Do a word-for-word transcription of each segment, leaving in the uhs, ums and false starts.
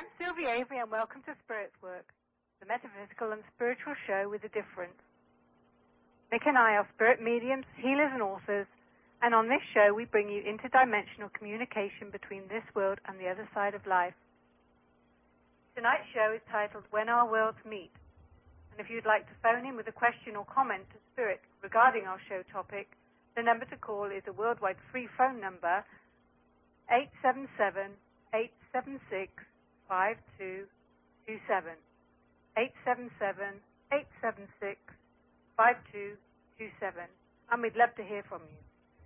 I'm Sylvie Avery, and welcome to Spirit's Work, the metaphysical and spiritual show with a difference. Mick and I are spirit mediums, healers, and authors, and on this show we bring you interdimensional communication between this world and the other side of life. Tonight's show is titled When Our Worlds Meet, and if you'd like to phone in with a question or comment to Spirit regarding our show topic, the number to call is a worldwide free phone number, eight seven seven, eight seven six, five two two seven. eight seven seven, eight seven six, five two two seven. And we'd love to hear from you.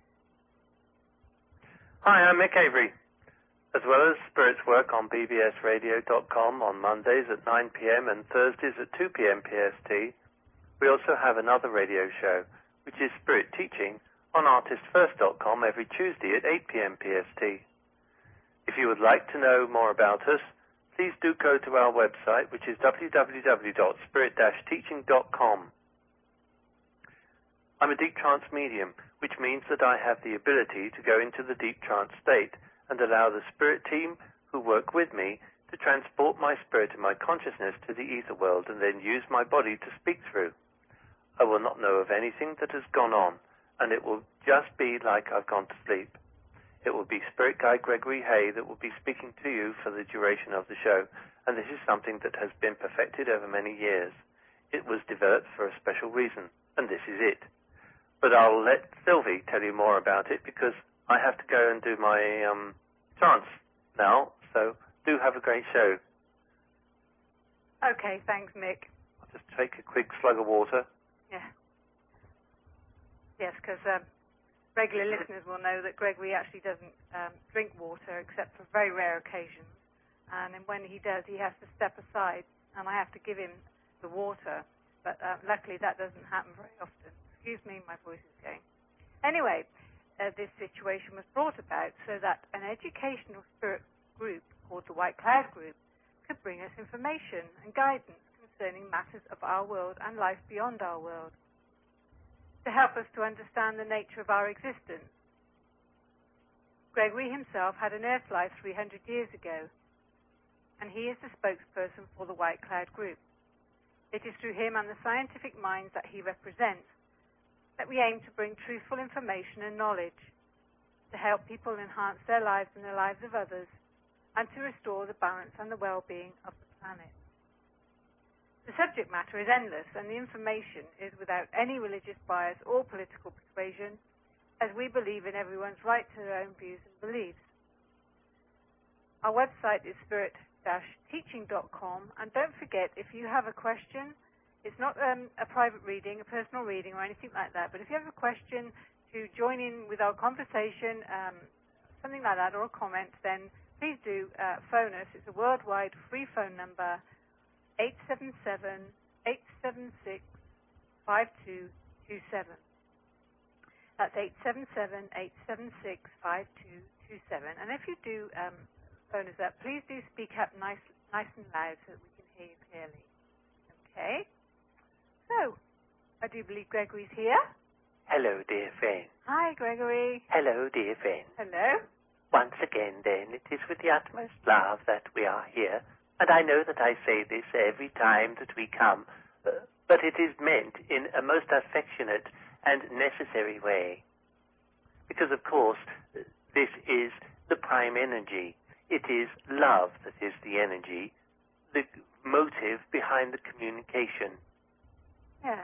Hi, I'm Mick Avery. As well as Spirit's Work on b b s radio dot com on Mondays at nine p.m. and Thursdays at two p.m. P S T, we also have another radio show, which is Spirit Teaching, on artist first dot com every Tuesday at eight p.m. P S T. If you would like to know more about us, please do go to our website, which is w w w dot spirit dash teaching dot com. I'm a deep trance medium, which means that I have the ability to go into the deep trance state and allow the spirit team who work with me to transport my spirit and my consciousness to the ether world and then use my body to speak through. I will not know of anything that has gone on, and it will just be like I've gone to sleep. It will be Spirit Guide Gregory Hay that will be speaking to you for the duration of the show, and this is something that has been perfected over many years. It was developed for a special reason, and this is it. But I'll let Sylvie tell you more about it because I have to go and do my um, trance now, so do have a great show. Okay, thanks, Mick. I'll just take a quick slug of water. Yeah. Yes, because um, regular listeners will know that Gregory actually doesn't um, drink water except for very rare occasions. And when he does, he has to step aside, and I have to give him the water. But uh, luckily, that doesn't happen very often. Excuse me, my voice is going. Anyway, uh, this situation was brought about so that an educational spirit group called the White Cloud Group could bring us information and guidance concerning matters of our world and life beyond our world, to help us to understand the nature of our existence. Gregory himself had an Earth life three hundred years ago, and he is the spokesperson for the White Cloud Group. It is through him and the scientific minds that he represents that we aim to bring truthful information and knowledge to help people enhance their lives and the lives of others, and to restore the balance and the well-being of the planet. The subject matter is endless, and the information is without any religious bias or political persuasion, as we believe in everyone's right to their own views and beliefs. Our website is spirit dash teaching dot com, and don't forget, if you have a question, it's not um, a private reading, a personal reading or anything like that, but if you have a question to join in with our conversation, um, something like that, or a comment, then please do uh, phone us. It's a worldwide free phone number, eight seven seven, eight seven six, five two two seven. That's eight seven seven, eight seven six, five two two seven. And if you do um, phone us up, please do speak up nice, nice and loud so that we can hear you clearly. Okay? So, I do believe Gregory's here. Hello, dear friend. Hi, Gregory. Hello, dear friend. Hello. Once again, then, it is with the utmost love that we are here. And I know that I say this every time that we come, uh, but it is meant in a most affectionate and necessary way. Because, of course, this is the prime energy. It is love that is the energy, the motive behind the communication. Yeah.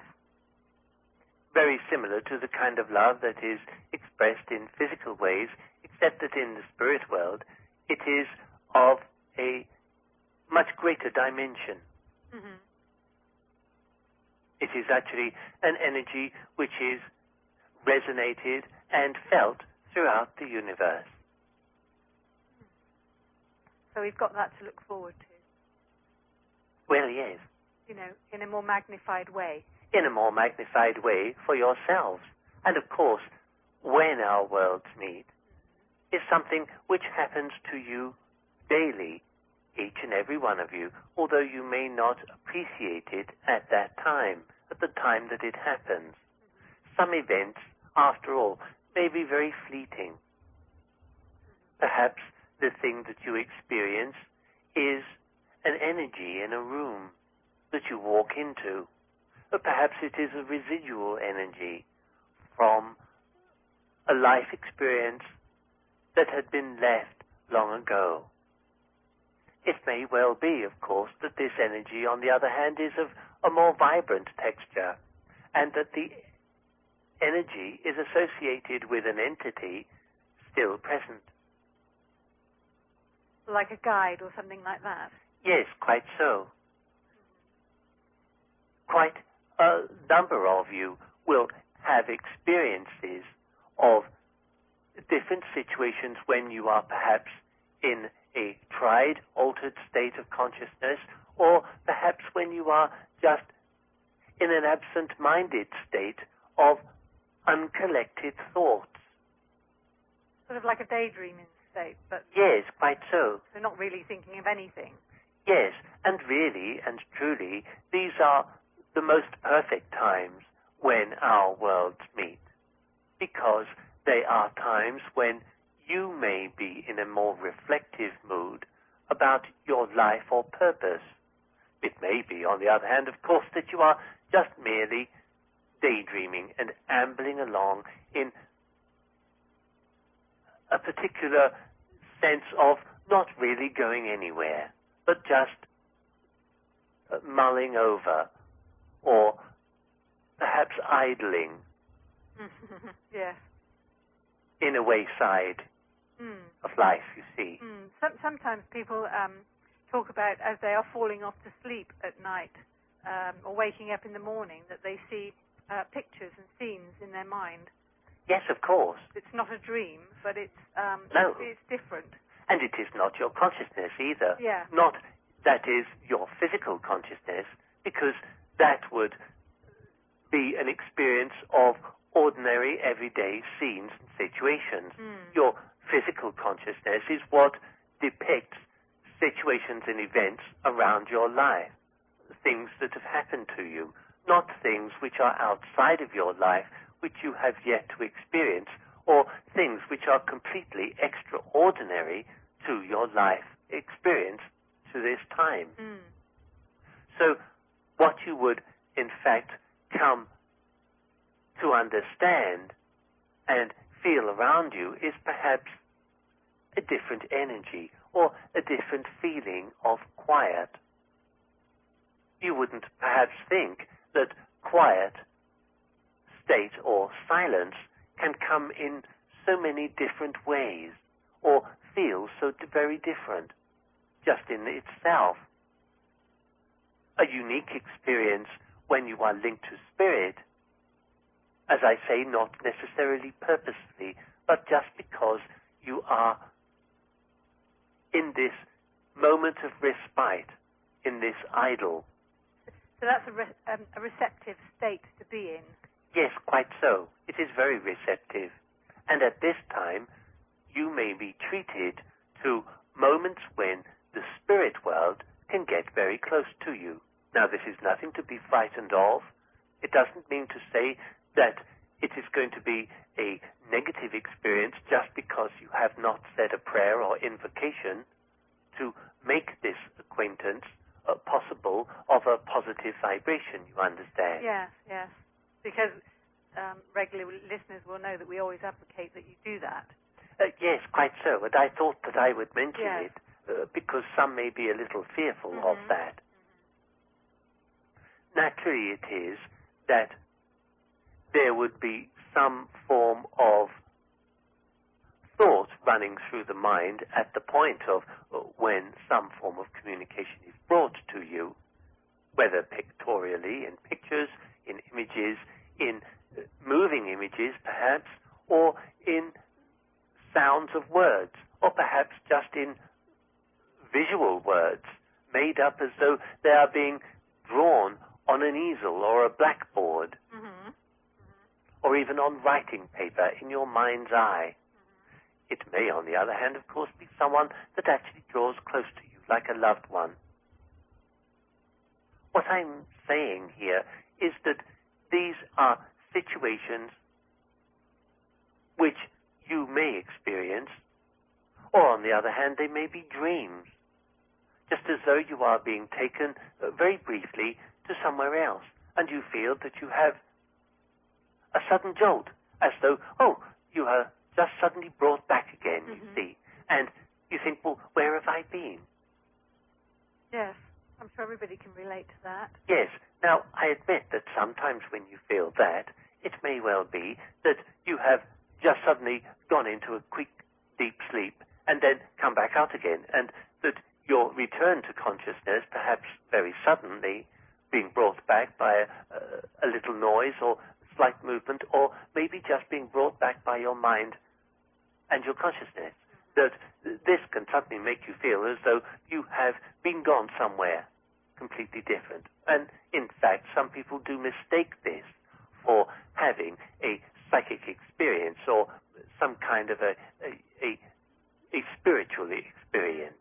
Very similar to the kind of love that is expressed in physical ways, except that in the spirit world, it is of a much greater dimension. Mm-hmm. It is actually an energy which is resonated and felt throughout the universe. So we've got that to look forward to. Well, yes. You know, in a more magnified way. In a more magnified way for yourselves. And of course, when our worlds meet, is something which happens to you daily, each and every one of you, although you may not appreciate it at that time, at the time that it happens. Some events, after all, may be very fleeting. Perhaps the thing that you experience is an energy in a room that you walk into. Or perhaps it is a residual energy from a life experience that had been left long ago. It may well be, of course, that this energy, on the other hand, is of a more vibrant texture, and that the energy is associated with an entity still present. Like a guide or something like that? Yes, quite so. Quite a number of you will have experiences of different situations when you are perhaps in a tried, altered state of consciousness, or perhaps when you are just in an absent-minded state of uncollected thoughts. Sort of like a daydreaming state, but... Yes, quite so. So not really thinking of anything. Yes, and really and truly, these are the most perfect times when our worlds meet, because they are times when you may be in a more reflective mood about your life or purpose. It may be, on the other hand, of course, that you are just merely daydreaming and ambling along in a particular sense of not really going anywhere, but just uh, mulling over or perhaps idling. Yes. In a wayside mm. of life, you see. Mm. Some, sometimes people um, talk about, as they are falling off to sleep at night um, or waking up in the morning, that they see uh, pictures and scenes in their mind. Yes, of course. It's not a dream, but it's um, no. it's different. And it is not your consciousness either. Yeah. Not that is your physical consciousness, because that would be an experience of ordinary, everyday scenes and situations. Mm. Your physical consciousness is what depicts situations and events around your life, things that have happened to you, not things which are outside of your life, which you have yet to experience, or things which are completely extraordinary to your life experience to this time. Mm. So what you would, in fact, come to understand and feel around you is perhaps a different energy or a different feeling of quiet. You wouldn't perhaps think that quiet state or silence can come in so many different ways or feel so very different just in itself. A unique experience when you are linked to spirit, as I say, not necessarily purposefully, but just because you are in this moment of respite, in this idle. So that's a, re- um, a receptive state to be in. Yes, quite so. It is very receptive. And at this time, you may be treated to moments when the spirit world can get very close to you. Now, this is nothing to be frightened of. It doesn't mean to say that it is going to be a negative experience just because you have not said a prayer or invocation to make this acquaintance uh, possible of a positive vibration, you understand? Yes, yes. Because um, regular listeners will know that we always advocate that you do that. Uh, yes, quite so. And I thought that I would mention yes. it uh, because some may be a little fearful mm-hmm. of that. Mm-hmm. Naturally, it is that there would be some form of thought running through the mind at the point of uh, when some form of communication is brought to you, whether pictorially, in pictures, in images, in uh, moving images perhaps, or in sounds of words, or perhaps just in visual words made up as though they are being drawn on an easel or a blackboard, mm-hmm. Mm-hmm. or even on writing paper in your mind's eye. Mm-hmm. It may, on the other hand, of course, be someone that actually draws close to you, like a loved one. What I'm saying here is that these are situations which you may experience, or on the other hand, they may be dreams. just as though you are being taken uh, very briefly to somewhere else, and you feel that you have a sudden jolt, as though, oh, you are just suddenly brought back again, mm-hmm. you see. And you think, well, where have I been? Yes, I'm sure everybody can relate to that. Yes. Now, I admit that sometimes when you feel that, it may well be that you have just suddenly gone into a quick, deep sleep and then come back out again, and that your return to consciousness, perhaps very suddenly, being brought back by a, a little noise or slight movement, or maybe just being brought back by your mind and your consciousness, that this can suddenly make you feel as though you have been gone somewhere completely different. And in fact, some people do mistake this for having a psychic experience or some kind of a, a, a, a spiritual experience.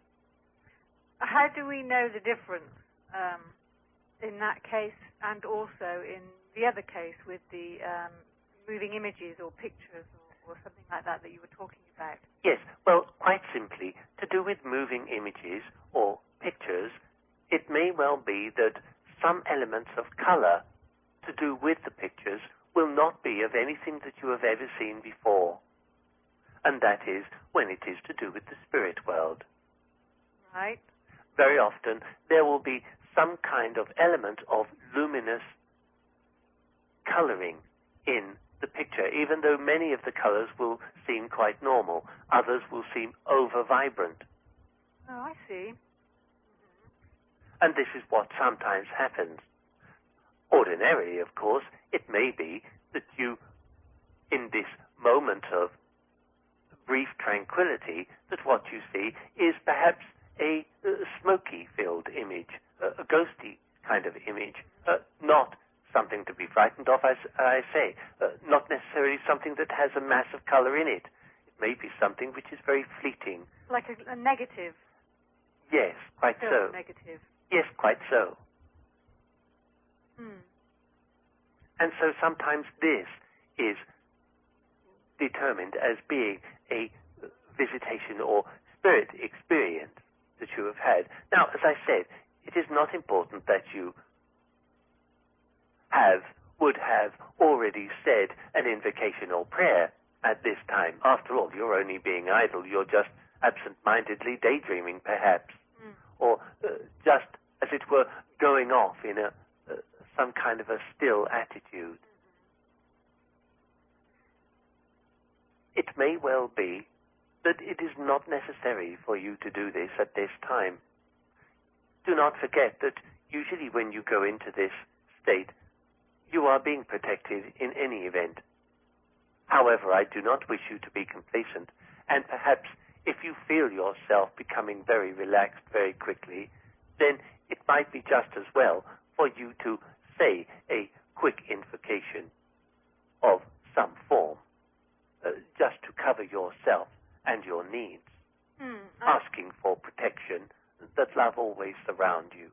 How do we know the difference um, in that case and also in the other case with the um, moving images or pictures or, or something like that that you were talking about? Yes, well, quite simply, to do with moving images or pictures, it may well be that some elements of color to do with the pictures will not be of anything that you have ever seen before. And that is when it is to do with the spirit world. Right. Very often there will be some kind of element of luminous coloring in the picture, even though many of the colors will seem quite normal. Others will seem over-vibrant. Oh, I see. And this is what sometimes happens. Ordinarily, of course, it may be that you, in this moment of brief tranquility, that what you see is perhaps a uh, smoky-filled image, uh, a ghosty kind of image, uh, not something to be frightened of, as I say, uh, not necessarily something that has a mass of color in it. It may be something which is very fleeting. Like a, a negative. Yes, quite so. Negative. Yes, quite so. Hmm. And so sometimes this is determined as being a visitation or spirit experience that you have had. Now, as I said, it is not important that you have, would have already said an invocation or prayer at this time. After all, you're only being idle. You're just absent-mindedly daydreaming, perhaps, mm. or uh, just, as it were, going off in a uh, some kind of a still attitude. Mm-hmm. It may well be that it is not necessary for you to do this at this time. Do not forget that usually when you go into this state, you are being protected in any event. However, I do not wish you to be complacent, and perhaps if you feel yourself becoming very relaxed very quickly, then it might be just as well for you to say a quick invocation of some form, uh, just to cover yourself and your needs, mm, asking for protection, that love always surround you.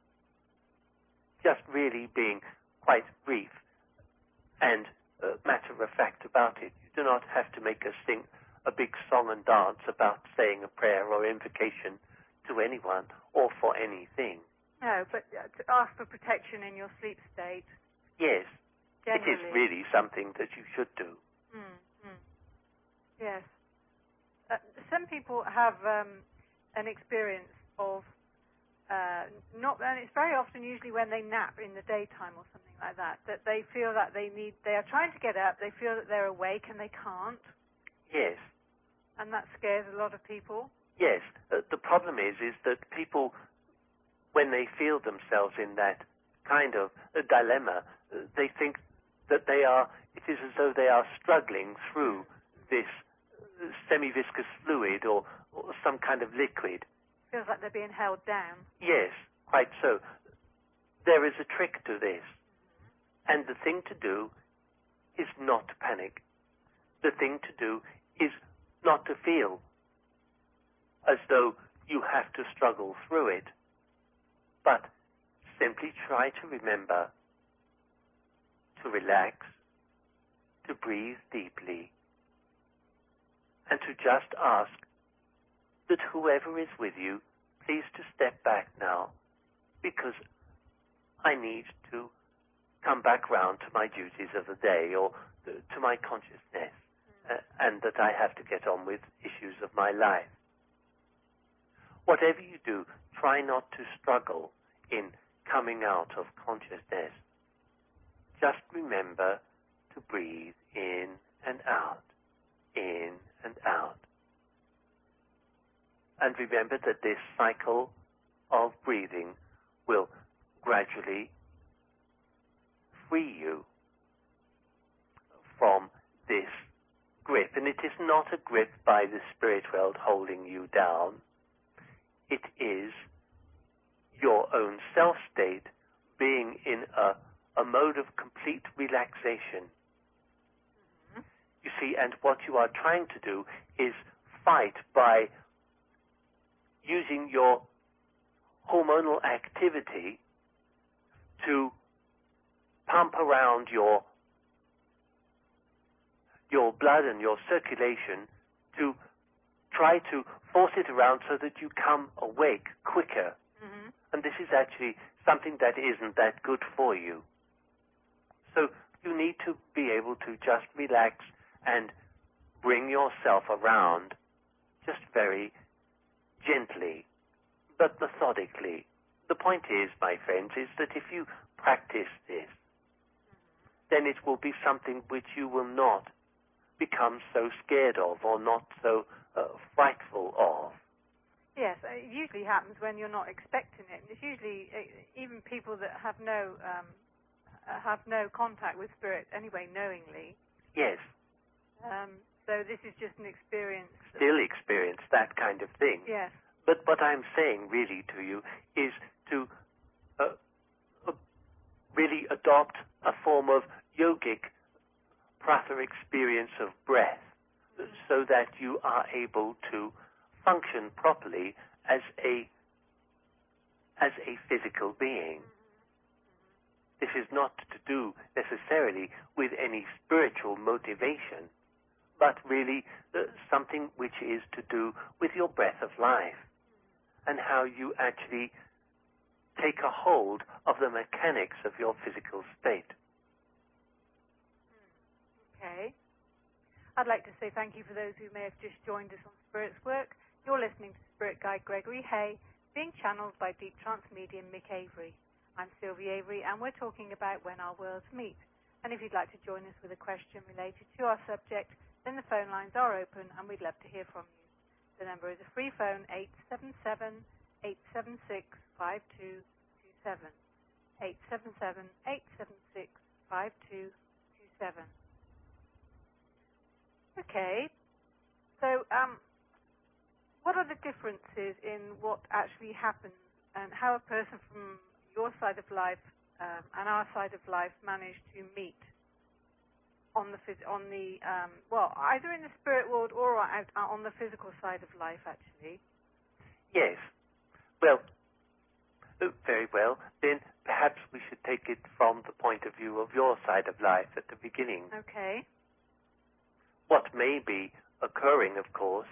Just really being quite brief and uh, matter-of-fact about it. You do not have to make us sing a big song and dance about saying a prayer or invocation to anyone or for anything. No, but uh, to ask for protection in your sleep state. Yes, generally. It is really something that you should do. Mm, mm. Yes. Uh, some people have um, an experience of Uh, not, and it's very often usually when they nap in the daytime or something like that, that they feel that they need, they are trying to get up, they feel that they're awake and they can't. Yes. And that scares a lot of people. Yes. Uh, the problem is, is that people, when they feel themselves in that kind of uh, dilemma, uh, they think that they are, it is as though they are struggling through this uh, semi-viscous fluid or, or some kind of liquid. Feels like they're being held down. Yes, quite so. There is a trick to this. Mm-hmm. And the thing to do is not to panic. The thing to do is not to feel as though you have to struggle through it, but simply try to remember to relax, to breathe deeply, and to just ask that whoever is with you, please to step back now, because I need to come back round to my duties of the day, or to my consciousness, uh, and that I have to get on with issues of my life. Whatever you do, try not to struggle in coming out of consciousness. Just remember to breathe in and out, in and out. And remember that this cycle of breathing will gradually free you from this grip. And it is not a grip by the spirit world holding you down. It is your own self-state being in a, a mode of complete relaxation. Mm-hmm. You see, and what you are trying to do is fight by using your hormonal activity to pump around your your blood and your circulation, to try to force it around so that you come awake quicker. Mm-hmm. And this is actually something that isn't that good for you. So you need to be able to just relax and bring yourself around just very gently, but methodically. The point is, my friends, is that if you practice this, then it will be something which you will not become so scared of, or not so uh, frightful of. Yes, it usually happens when you're not expecting it. It's usually uh, even people that have no um, have no contact with spirit anyway, knowingly. Yes. Um, so this is just an experience. Still experience that kind of thing. Yes. But what I'm saying really to you is to uh, uh, really adopt a form of yogic pratha experience of breath, mm-hmm. so that you are able to function properly as a as a physical being. Mm-hmm. This is not to do necessarily with any spiritual motivation, but really uh, something which is to do with your breath of life, mm-hmm. and how you actually take a hold of the mechanics of your physical state. Okay. I'd like to say thank you for those who may have just joined us on Spirit's Work. You're listening to Spirit Guide Gregory Hay, being channeled by Deep Trance medium Mick Avery. I'm Sylvie Avery, and we're talking about When Our Worlds Meet. And if you'd like to join us with a question related to our subject, then the phone lines are open, and we'd love to hear from you. The number is a free phone, eight seven seven, eight seven six, five two two seven. eight seven seven, eight seven six, five two two seven. Okay, so um, what are the differences in what actually happens and how a person from your side of life um, and our side of life manage to meet on the phys- on the um, well, either in the spirit world or out, uh, on the physical side of life, actually? Yes. Well, oh, very well. Then perhaps we should take it from the point of view of your side of life at the beginning. Okay. What may be occurring, of course,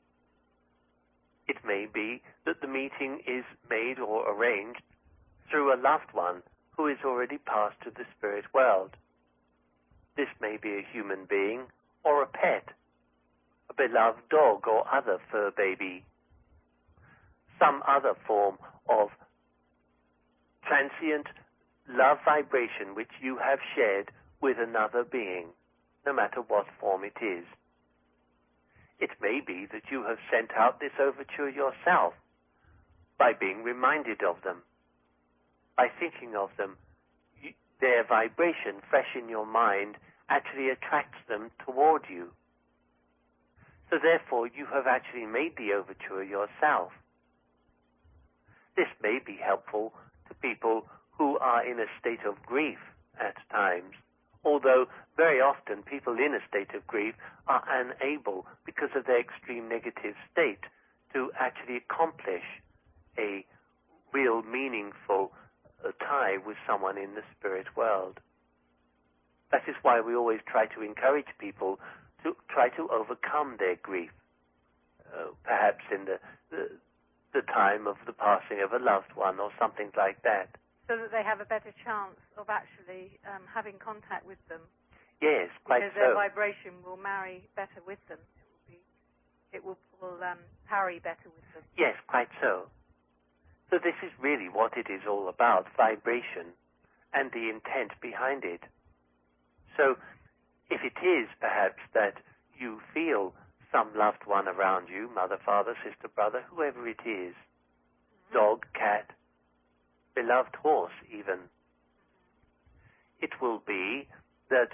it may be that the meeting is made or arranged through a loved one who is already passed to the spirit world. This may be a human being or a pet, a beloved dog or other fur baby, some other form of transient love vibration which you have shared with another being, no matter what form it is. It may be that you have sent out this overture yourself by being reminded of them, by thinking of them. Their vibration, fresh in your mind, actually attracts them toward you. So therefore, you have actually made the overture yourself. This may be helpful to people who are in a state of grief at times, although very often people in a state of grief are unable, because of their extreme negative state, to actually accomplish a real meaningful uh, tie with someone in the spirit world. That is why we always try to encourage people to try to overcome their grief, uh, perhaps in the, the the time of the passing of a loved one or something like that. So that they have a better chance of actually um, having contact with them. Yes, quite because so. Because their vibration will marry better with them. It will, be, it will, will um, parry better with them. Yes, quite so. So this is really what it is all about, vibration and the intent behind it. So if it is perhaps that you feel some loved one around you, mother, father, sister, brother, whoever it is, mm-hmm. dog, cat, beloved horse even, mm-hmm. it will be that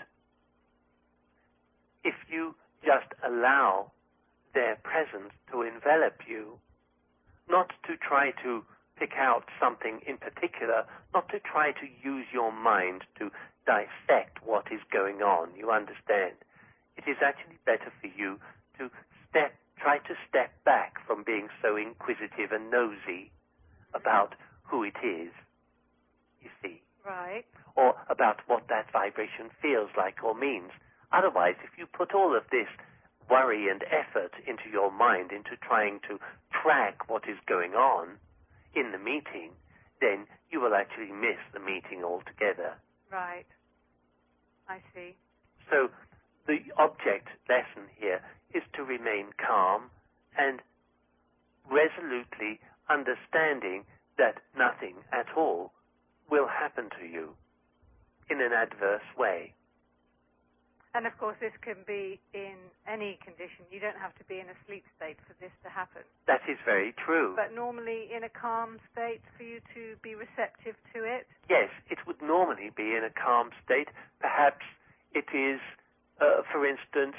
if you just allow their presence to envelop you, not to try to pick out something in particular, not to try to use your mind to dissect what is going on, you understand. It is actually better for you to step, try to step back from being so inquisitive and nosy about who it is, you see. Right. Or about what that vibration feels like or means. Otherwise, if you put all of this worry and effort into your mind, into trying to track what is going on in the meeting, then you will actually miss the meeting altogether. Right. I see. So the object lesson here is to remain calm and resolutely understanding that nothing at all will happen to you in an adverse way. And of course, this can be in any condition. You don't have to be in a sleep state for this to happen. That is very true. But normally in a calm state for you to be receptive to it? Yes, it would normally be in a calm state. Perhaps it is, uh, for instance,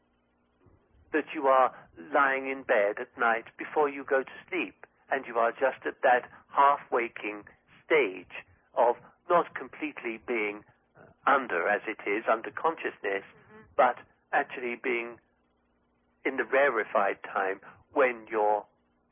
that you are lying in bed at night before you go to sleep, and you are just at that half-waking stage of not completely being under, as it is, under consciousness, mm-hmm. but actually being in the rarefied time when your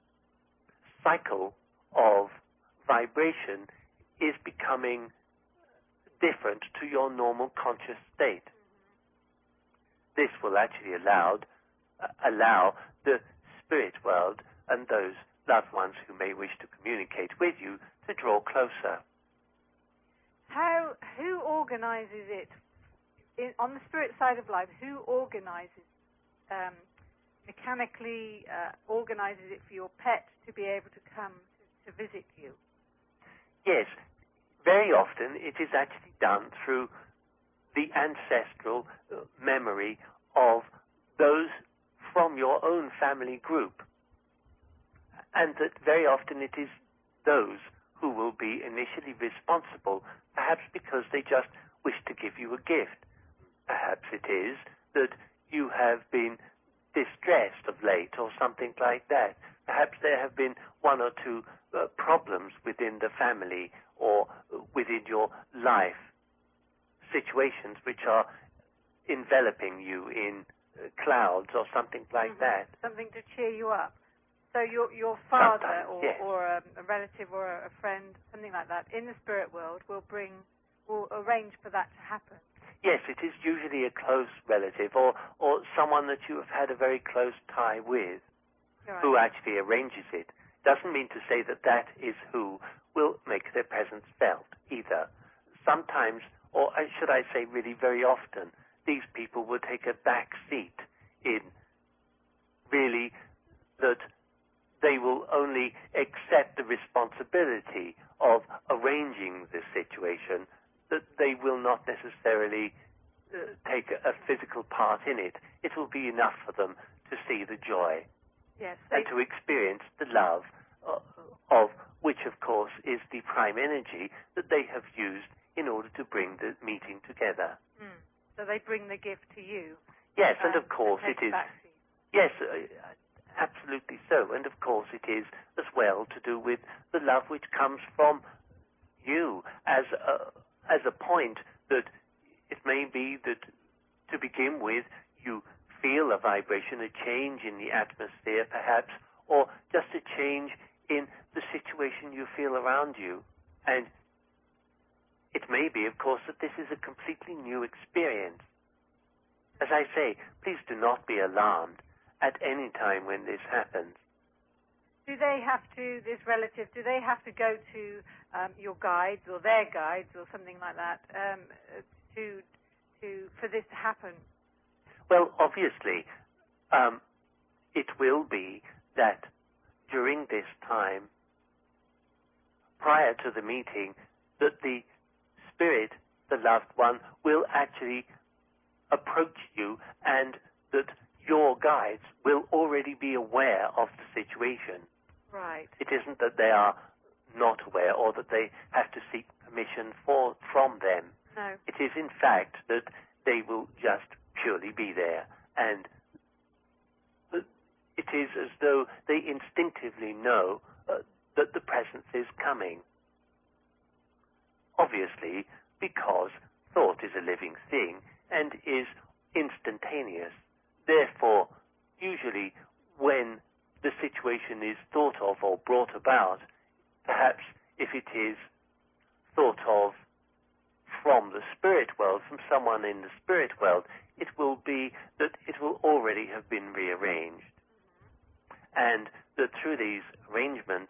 cycle of vibration is becoming different to your normal conscious state. Mm-hmm. This will actually allow, uh, allow the spirit world and those loved ones who may wish to communicate with you to draw closer. How, who organizes it? In, on the spirit side of life, who organizes, um, mechanically uh, organizes it for your pet to be able to come to, to visit you? Yes, very often it is actually done through the ancestral uh, memory of those from your own family group. And that very often it is those who will be initially responsible, perhaps because they just wish to give you a gift. Perhaps it is that you have been distressed of late or something like that. Perhaps there have been one or two uh, problems within the family or within your life, situations which are enveloping you in uh, clouds or something like mm-hmm. that. Something to cheer you up. So your your father or, yes. or a, a relative or a friend, something like that, in the spirit world will bring, will arrange for that to happen. Yes, it is usually a close relative or, or someone that you have had a very close tie with right. who actually arranges it. Doesn't mean to say that that is who will make their presence felt either. Sometimes, or should I say really very often, these people will take a back seat in really that they will only accept the responsibility of arranging the situation, that they will not necessarily uh, take a, a physical part in it. It will be enough for them to see the joy yes, and to experience the love uh, of which, of course, is the prime energy that they have used in order to bring the meeting together. Mm. So they bring the gift to you. Yes, um, and of course and it is. Backseat. Yes, uh, absolutely so. And of course it is as well to do with the love which comes from you as a, as a point that it may be that to begin with you feel a vibration, a change in the atmosphere perhaps, or just a change in the situation you feel around you. And it may be, of course, that this is a completely new experience. As I say, please do not be alarmed at any time when this happens. do they have to, this relative, do they have to go to um, your guides or their guides or something like that um, to, to, for this to happen? Well, obviously, um, it will be that during this time, prior to the meeting, that the spirit, the loved one, will actually approach you, and that your guides will already be aware of the situation. Right. It isn't that they are not aware or that they have to seek permission for from them. No. It is, in fact, that they will just purely be there, and it is as though they instinctively know uh, that the presence is coming. Obviously, because thought is a living thing and is instantaneous. Therefore, usually when the situation is thought of or brought about, perhaps if it is thought of from the spirit world, from someone in the spirit world, it will be that it will already have been rearranged. And that through these arrangements,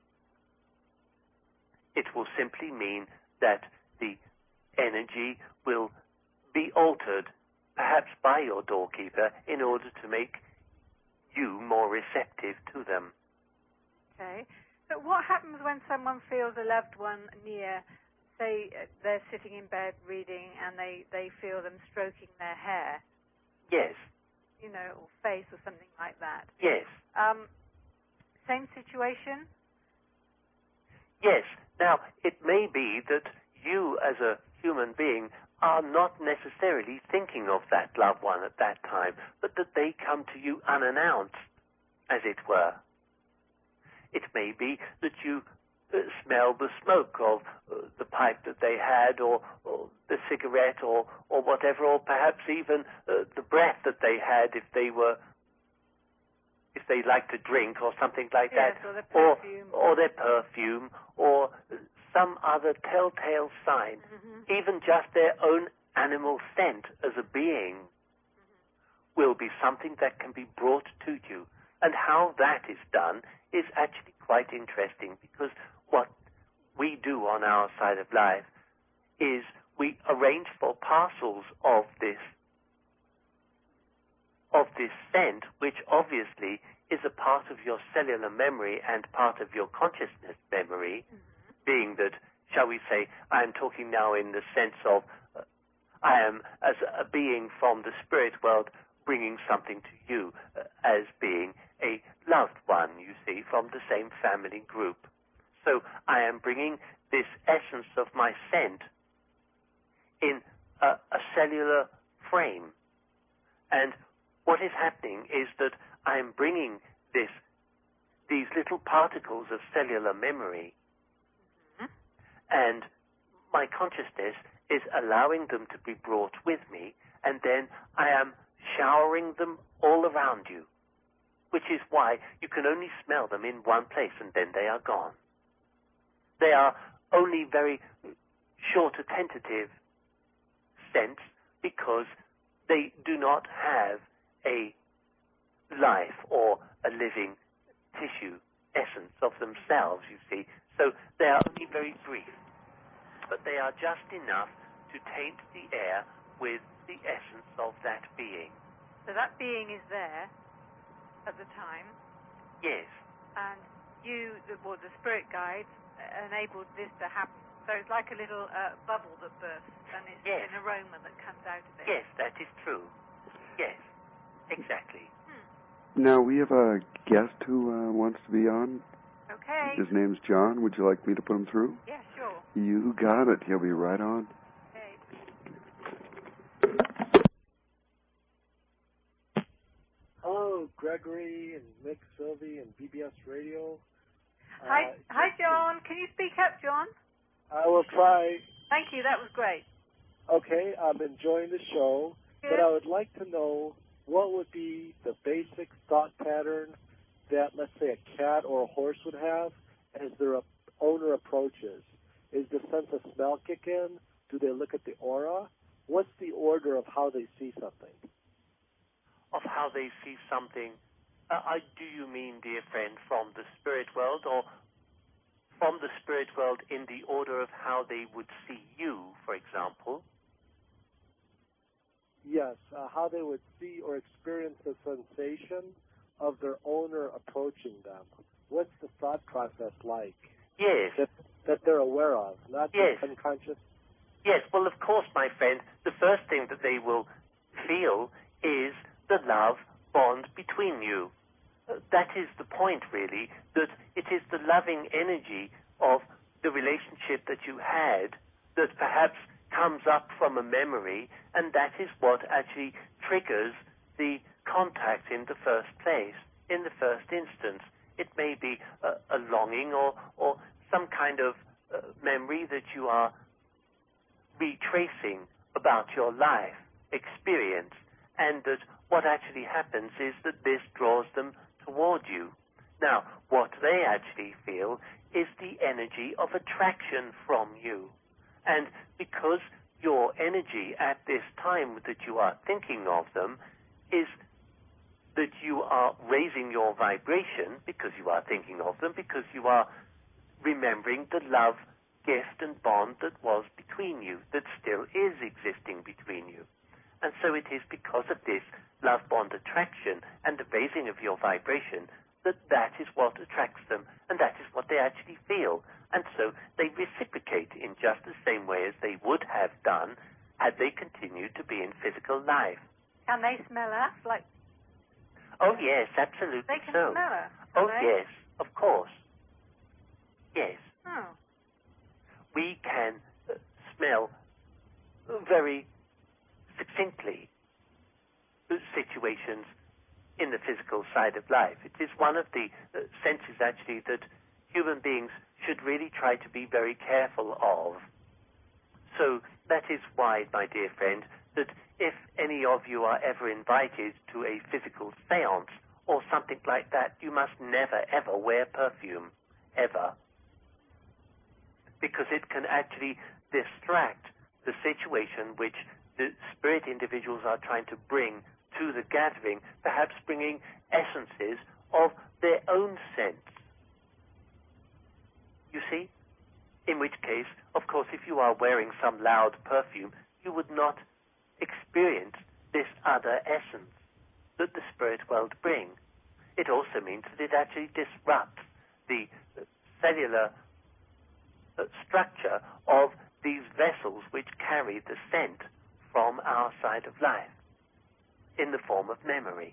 it will simply mean that the energy will be altered, perhaps by your doorkeeper, in order to make you more receptive to them. Okay. So what happens when someone feels a loved one near, say uh, they're sitting in bed reading and they, they feel them stroking their hair? Yes. You know, or face or something like that. Yes. Um, same situation? Yes. Now, it may be that you as a human being are not necessarily thinking of that loved one at that time, but that they come to you unannounced, as it were. It may be that you uh, smell the smoke of uh, the pipe that they had, or, or the cigarette, or, or whatever, or perhaps even uh, the breath that they had if they were, if they liked to drink or something like yes, that, or their or, perfume, or their perfume, or some other telltale sign, mm-hmm. even just their own animal scent as a being, mm-hmm. will be something that can be brought to you. And how that is done is actually quite interesting, because what we do on our side of life is we arrange for parcels of this of this scent, which obviously is a part of your cellular memory and part of your consciousness memory, mm-hmm. being that, shall we say, I am talking now in the sense of uh, I am, as a being from the spirit world, bringing something to you uh, as being a loved one, you see, from the same family group. So I am bringing this essence of my scent in a, a cellular frame. And what is happening is that I am bringing this, these little particles of cellular memory, mm-hmm. and my consciousness is allowing them to be brought with me, and then I am showering them all around you, which is why you can only smell them in one place and then they are gone. They are only very short, tentative scents because they do not have a life or a living tissue essence of themselves, you see. So they are only very brief, but they are just enough to taint the air with the essence of that being. So that being is there at the time. Yes. And you, the, well, the spirit guides, enabled this to happen. So it's like a little uh, bubble that bursts, and it's yes. an aroma that comes out of it. Yes, that is true. Yes, exactly. Hmm. Now, we have a guest who uh, wants to be on. Okay. His name's John. Would you like me to put him through? Yeah, sure. You got it. He'll be right on. Okay. Hello, Gregory and Mick, Sylvie, and B B S Radio. Hi, uh, hi, John. Can you speak up, John? I will try. Thank you. That was great. Okay, I'm enjoying the show, Good. but I would like to know what would be the basic thought pattern that, let's say, a cat or a horse would have as their owner approaches. Is the sense of smell kick in? Do they look at the aura? What's the order of how they see something? Of how they see something Uh, uh, do you mean, dear friend, from the spirit world, or from the spirit world in the order of how they would see you, for example? Yes, uh, how they would see or experience the sensation of their owner approaching them. What's the thought process like? Yes. That, that they're aware of, not Yes. just unconscious? Yes, well, of course, my friend, the first thing that they will feel is the love bond between you. Uh, that is the point, really, that it is the loving energy of the relationship that you had that perhaps comes up from a memory, and that is what actually triggers the contact in the first place, in the first instance. It may be a, a longing or, or some kind of uh, memory that you are retracing about your life experience, and that what actually happens is that this draws them toward you. Now, what they actually feel is the energy of attraction from you. And because your energy at this time that you are thinking of them is that you are raising your vibration because you are thinking of them, because you are remembering the love, gift, and bond that was between you, that still is existing between you. And so it is because of this love bond attraction and the raising of your vibration that that is what attracts them, and that is what they actually feel. And so they reciprocate in just the same way as they would have done had they continued to be in physical life. Can they smell us? Like Oh, yes, absolutely they can so. smell us. Oh, they? yes, of course. Yes. Oh. We can uh, smell very succinctly the situations in the physical side of life. It is one of the uh, senses, actually, that human beings should really try to be very careful of. So that is why, my dear friend, that if any of you are ever invited to a physical seance or something like that, you must never, ever wear perfume, ever. Because it can actually distract the situation which the spirit individuals are trying to bring to the gathering, perhaps bringing essences of their own sense. You see? In which case, of course, if you are wearing some loud perfume, you would not experience this other essence that the spirit world bring. It also means that it actually disrupts the cellular structure of these vessels which carry the scent from our side of life in the form of memory.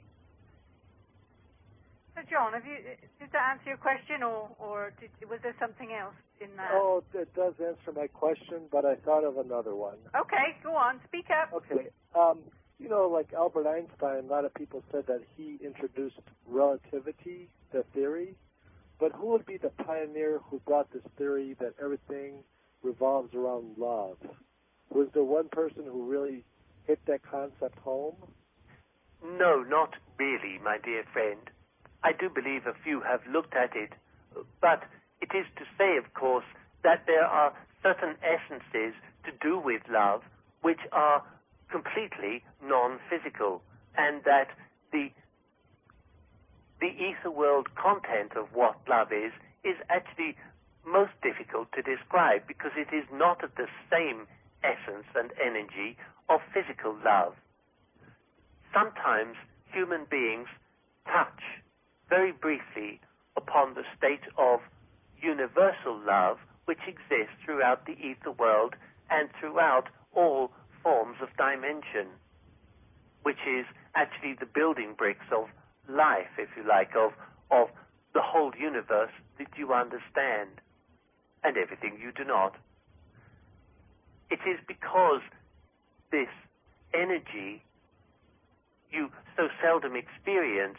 So, John, have you, did that answer your question, or, or did, was there something else in that? Oh, it does answer my question, but I thought of another one. Okay, go on, speak up. Okay. Um, you know, like Albert Einstein, a lot of people said that he introduced relativity, the theory. But who would be the pioneer who brought this theory that everything revolves around love? Was there one person who really hit that concept home? No, not really, my dear friend. I do believe a few have looked at it, but it is to say, of course, that there are certain essences to do with love which are completely non-physical, and that the the ether world content of what love is is actually most difficult to describe because it is not of the same essence and energy of physical love. Sometimes human beings touch very briefly upon the state of universal love which exists throughout the ether world and throughout all forms of dimension, which is actually the building bricks of life, if you like, of, of the whole universe that you understand and everything you do not. It is because this energy you so seldom experience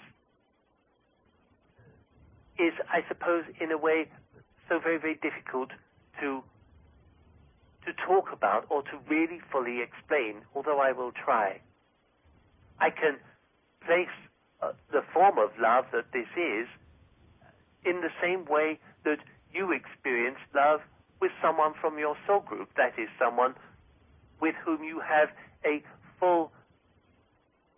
is, I suppose, in a way, so very, very difficult to to talk about or to really fully explain, although I will try. I can place uh, the form of love that this is in the same way that you experience love with someone from your soul group, that is, someone with whom you have a full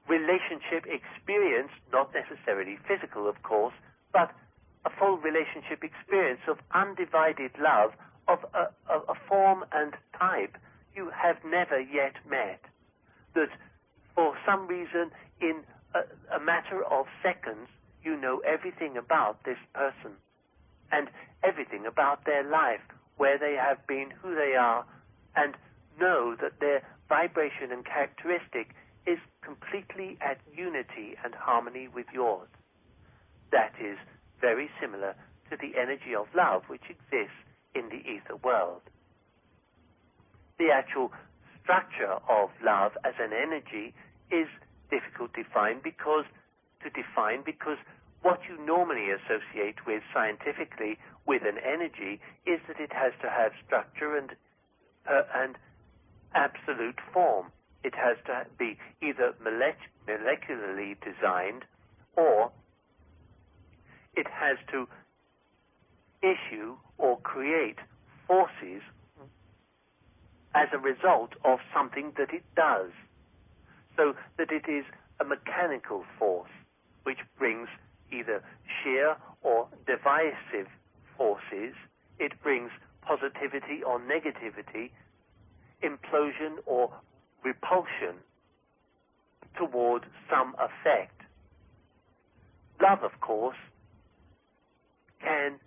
relationship experience, not necessarily physical, of course, but a full relationship experience of undivided love of a, of a form and type you have never yet met. That for some reason, in a, a matter of seconds, you know everything about this person and everything about their life, where they have been, who they are, and know that their vibration and characteristic is completely at unity and harmony with yours. That is very similar to the energy of love which exists in the ether world. The actual structure of love as an energy is difficult to define because to define because what you normally associate with scientifically with an energy is that it has to have structure and uh, and absolute form. It has to be either molec- molecularly designed, or it has to issue or create forces as a result of something that it does, so that it is a mechanical force which brings either shear or divisive forces. It brings positivity or negativity, implosion or repulsion toward some effect. Love, of course, can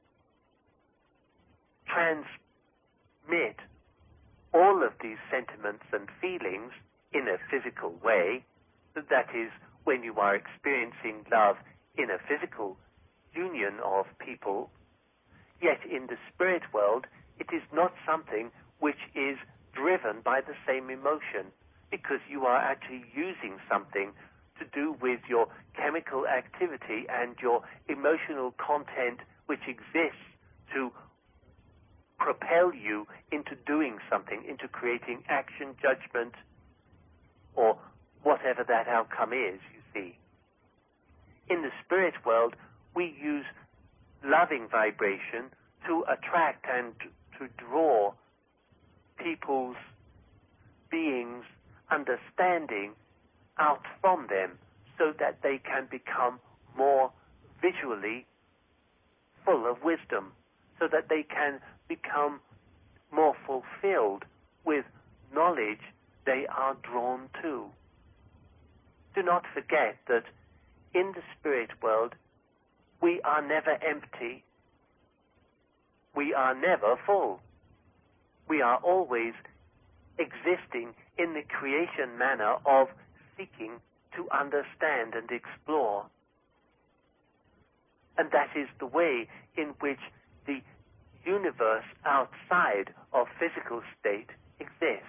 transmit all of these sentiments and feelings in a physical way. That is, when you are experiencing love in a physical union of people. Yet in the spirit world, it is not something which is driven by the same emotion, because you are actually using something to do with your chemical activity and your emotional content which exists to propel you into doing something, into creating action, judgment, or whatever that outcome is, you see. In the spirit world, we use loving vibration to attract and to draw people's beings' understanding out from them, so that they can become more visually full of wisdom, so that they can become more fulfilled with knowledge they are drawn to. Do not forget that in the spirit world, we are never empty. We are never full. We are always existing in the creation manner of seeking to understand and explore. And that is the way in which the universe outside of physical state exists.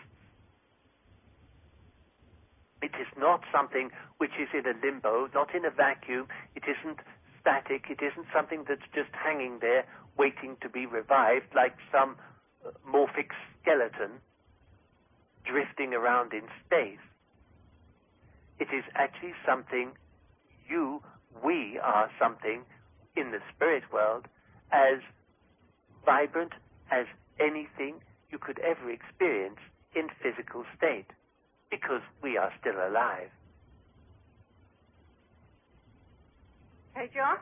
It is not something which is in a limbo, not in a vacuum. It isn't static. It isn't something that's just hanging there waiting to be revived like some morphic skeleton drifting around in space. It is actually something, you, we are something in the spirit world as vibrant as anything you could ever experience in physical state, because we are still alive. Okay, John?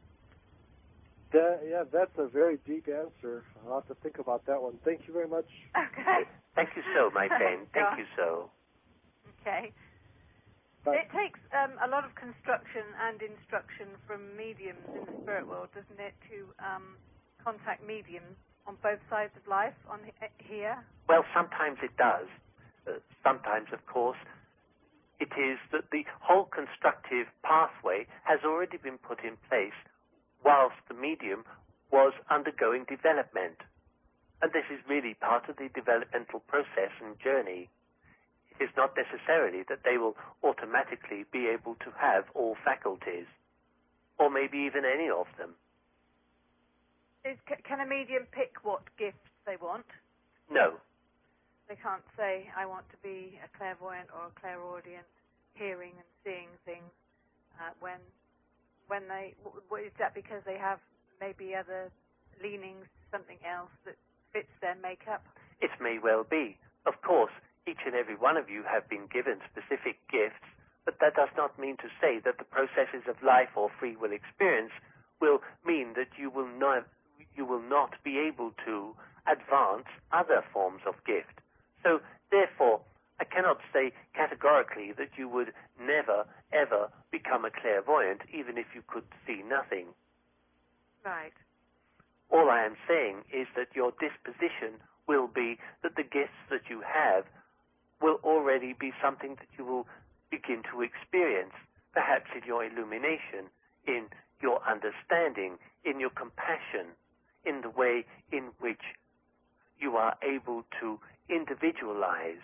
That, yeah, that's a very deep answer. I'll have to think about that one. Thank you very much. Okay. Thank you so, my friend. Thank John. you so. Okay. Bye. It takes um, a lot of construction and instruction from mediums in the spirit world, doesn't it, to um, contact mediums on both sides of life on he- here? Well, sometimes it does. Uh, sometimes, of course, it is that the whole constructive pathway has already been put in place whilst the medium was undergoing development. And this is really part of the developmental process and journey. It is not necessarily that they will automatically be able to have all faculties, or maybe even any of them. Is, can a medium pick what gifts they want? No. They can't say, I want to be a clairvoyant or a clairaudient, hearing and seeing things uh, when when they, w- w- is that because they have maybe other leanings to something else that fits their makeup? It may well be. Of course, each and every one of you have been given specific gifts But that does not mean to say that the processes of life or free will experience will mean that you will not, you will not be able to advance other forms of gift. So, therefore, I cannot say categorically that you would never, ever become a clairvoyant, even if you could see nothing. Right. All I am saying is that your disposition will be that the gifts that you have will already be something that you will begin to experience, perhaps in your illumination, in your understanding, in your compassion, in the way in which you are able to individualize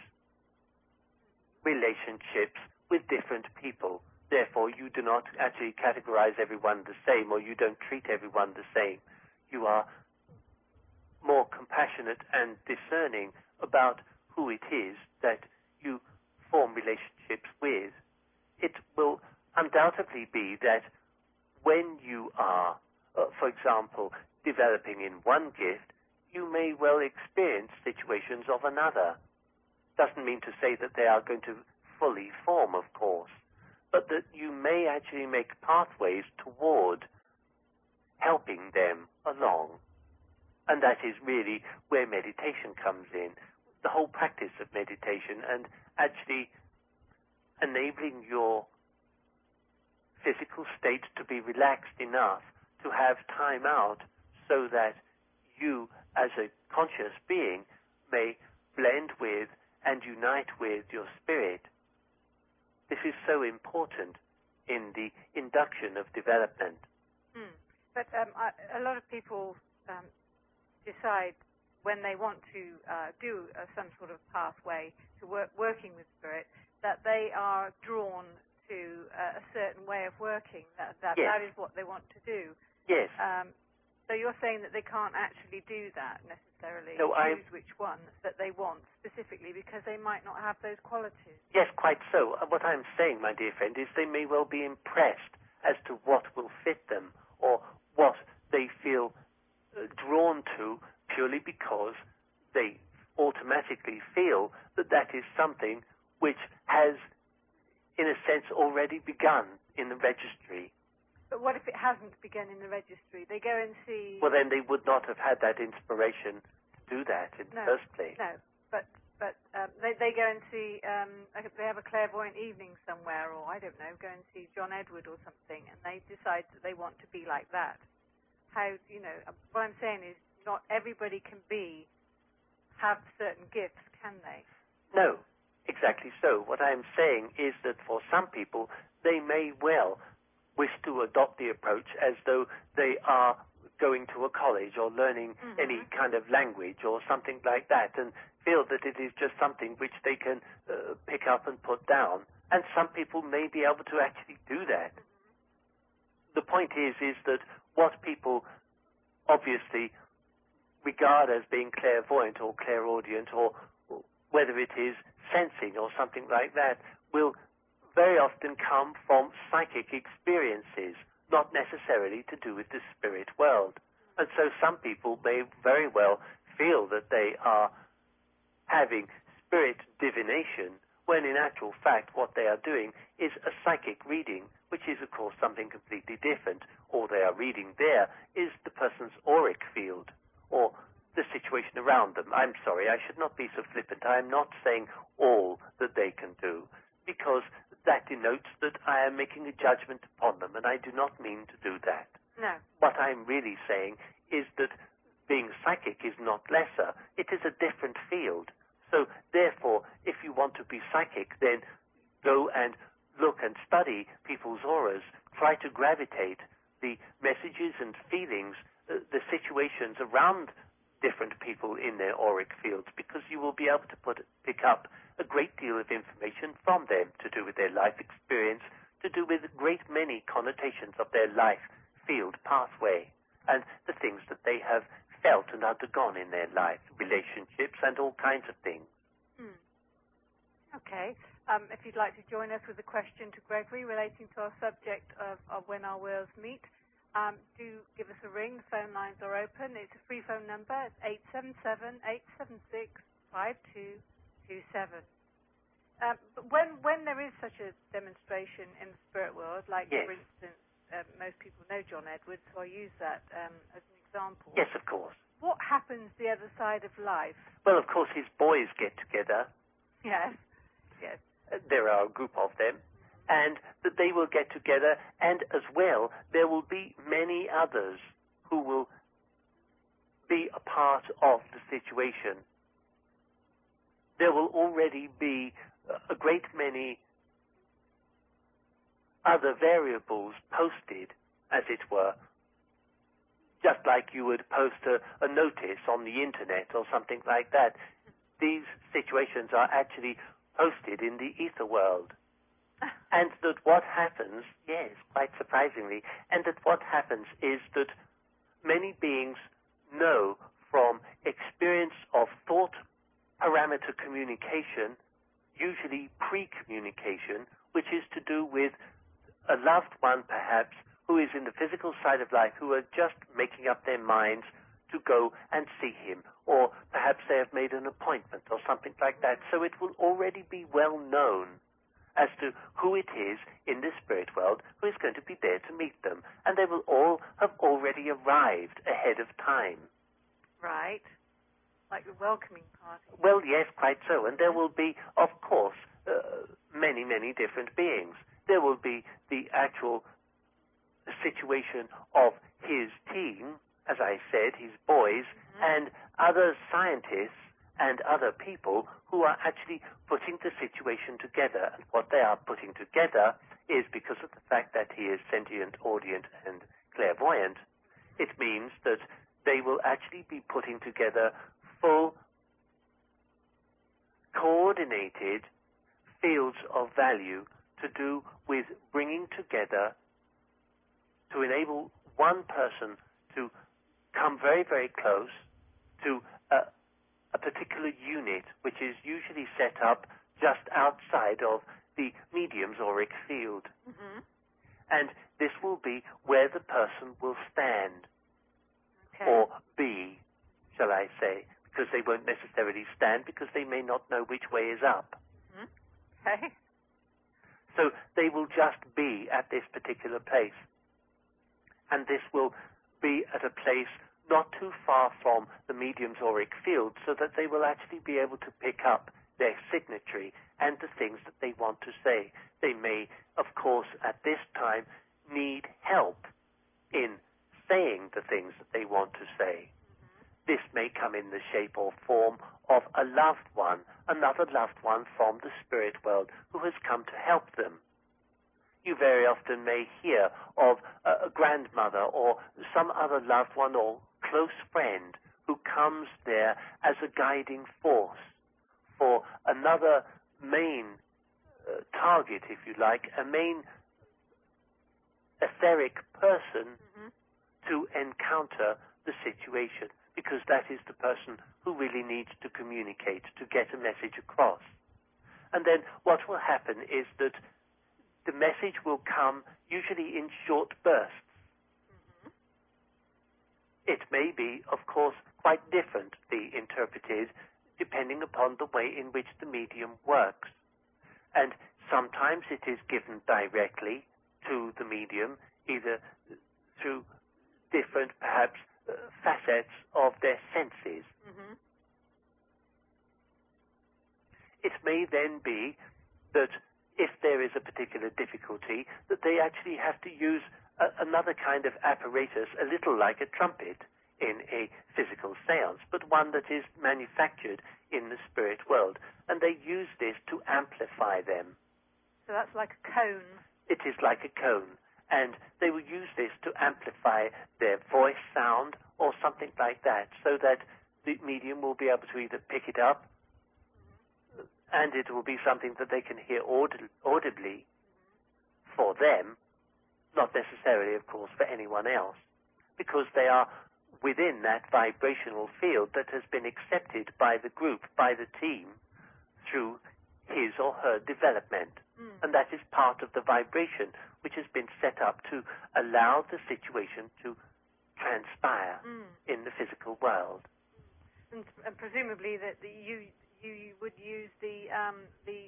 relationships with different people. Therefore, you do not actually categorize everyone the same, or you don't treat everyone the same. You are more compassionate and discerning about who it is that you form relationships with. It will undoubtedly be that when you are, uh, for example, developing in one gift, you may well experience situations of another. Doesn't mean to say that they are going to fully form, of course, but that you may actually make pathways toward helping them along. And that is really where meditation comes in, the whole practice of meditation, and actually enabling your physical state to be relaxed enough to have time out so that you, as a conscious being, may blend with and unite with your spirit. This is so important in the induction of development. Mm. But um, I, a lot of people um, decide when they want to uh, do uh, some sort of pathway to work, working with spirit, that they are drawn to uh, a certain way of working, that that, Yes. that is what they want to do. Yes. Um, so you're saying that they can't actually do that necessarily, No, choose I- which ones that they want specifically, because they might not have those qualities. Yes, quite so. Uh, What I'm saying, my dear friend, is they may well be impressed as to what will fit them, or what they feel uh, drawn to, purely because they automatically feel that that is something which has, in a sense, already begun in the registry. But what if it hasn't begun in the registry? They go and see... Well, then they would not have had that inspiration to do that in no, the first place. No, but but um, they they go and see, um, they have a clairvoyant evening somewhere, or I don't know, go and see John Edward or something, and they decide that they want to be like that. How, you know, what I'm saying is not everybody can be, have certain gifts, can they? No, exactly so. What I'm saying is that for some people, they may well wish to adopt the approach as though they are going to a college or learning Mm-hmm. any kind of language or something like that, and feel that it is just something which they can uh, pick up and put down. And some people may be able to actually do that. The point is, is that what people obviously regard as being clairvoyant or clairaudient, or whether it is sensing or something like that, will very often come from psychic experiences, not necessarily to do with the spirit world. And so some people may very well feel that they are having spirit divination, when in actual fact what they are doing is a psychic reading, which is of course something completely different. All they are reading there is the person's auric field, or the situation around them. I'm sorry, I should not be so flippant. I am not saying all that they can do, because that denotes that I am making a judgment upon them, and I do not mean to do that. No. What I'm really saying is that being psychic is not lesser. It is a different field. So, therefore, if you want to be psychic, then go and look and study people's auras. Try to gravitate the messages and feelings, uh, the situations around different people in their auric fields, because you will be able to put, pick up a great deal of information from them to do with their life experience, to do with a great many connotations of their life field pathway, and the things that they have felt and undergone in their life, relationships and all kinds of things. Hmm. Okay. Um, if you'd like to join us with a question to Gregory relating to our subject of, of When Our Worlds Meet, um, do give us a ring. Phone lines are open. It's a free phone number. It's eight seven seven, eight seven six, five two two seven. Um, but when when there is such a demonstration in the spirit world, like yes. for instance, uh, most people know John Edwards, so I use that um, as an example. Yes, of course. What happens the other side of life? Well, of course, his boys get together. Yes, yes. Uh, there are a group of them, and that they will get together, and as well, there will be many others who will be a part of the situation. There will already be a great many other variables posted, as it were, just like you would post a, a notice on the internet or something like that. These situations are actually posted in the ether world. And that what happens, yes, quite surprisingly, and that what happens is that many beings know from experience of thought parameter communication, usually pre-communication, which is to do with a loved one perhaps who is in the physical side of life, who are just making up their minds to go and see him, or perhaps they have made an appointment or something like that. So it will already be well known as to who it is in the spirit world who is going to be there to meet them. And they will all have already arrived ahead of time. Right. Like the welcoming party. Well, yes, quite so. And there will be, of course, uh, many, many different beings. There will be the actual situation of his team, as I said, his boys, mm-hmm. and other scientists and other people who are actually putting the situation together. And what they are putting together is, because of the fact that he is sentient, audient, and clairvoyant, it means that they will actually be putting together full, coordinated fields of value to do with bringing together, to enable one person to come very, very close to a, a particular unit, which is usually set up just outside of the medium's auric field. Mm-hmm. And this will be where the person will stand, okay. or be, shall I say, because they won't necessarily stand, because they may not know which way is up. Mm-hmm. Okay. So they will just be at this particular place. And this will be at a place not too far from the medium's auric field, so that they will actually be able to pick up their signatory and the things that they want to say. They may, of course, at this time, need help in saying the things that they want to say. This may come in the shape or form of a loved one, another loved one from the spirit world who has come to help them. You very often may hear of a grandmother or some other loved one or close friend who comes there as a guiding force for another main uh, target, if you like, a main etheric person mm-hmm. to encounter the situation, because that is the person who really needs to communicate, to get a message across. And then what will happen is that the message will come usually in short bursts. Mm-hmm. It may be, of course, quite differently interpreted depending upon the way in which the medium works. And sometimes it is given directly to the medium, either through different, perhaps, uh, facets of their senses. Mm-hmm. It may then be that if there is a particular difficulty, that they actually have to use a, another kind of apparatus, a little like a trumpet in a physical seance, but one that is manufactured in the spirit world. And they use this to amplify them. So that's like a cone. It is like a cone. And they will use this to amplify their voice sound or something like that, so that the medium will be able to either pick it up, and it will be something that they can hear aud- audibly for them, not necessarily, of course, for anyone else, because they are within that vibrational field that has been accepted by the group, by the team, through his or her development. Mm. And that is part of the vibration which has been set up to allow the situation to transpire mm. in the physical world. And, and presumably that the, you, you you would use the um, the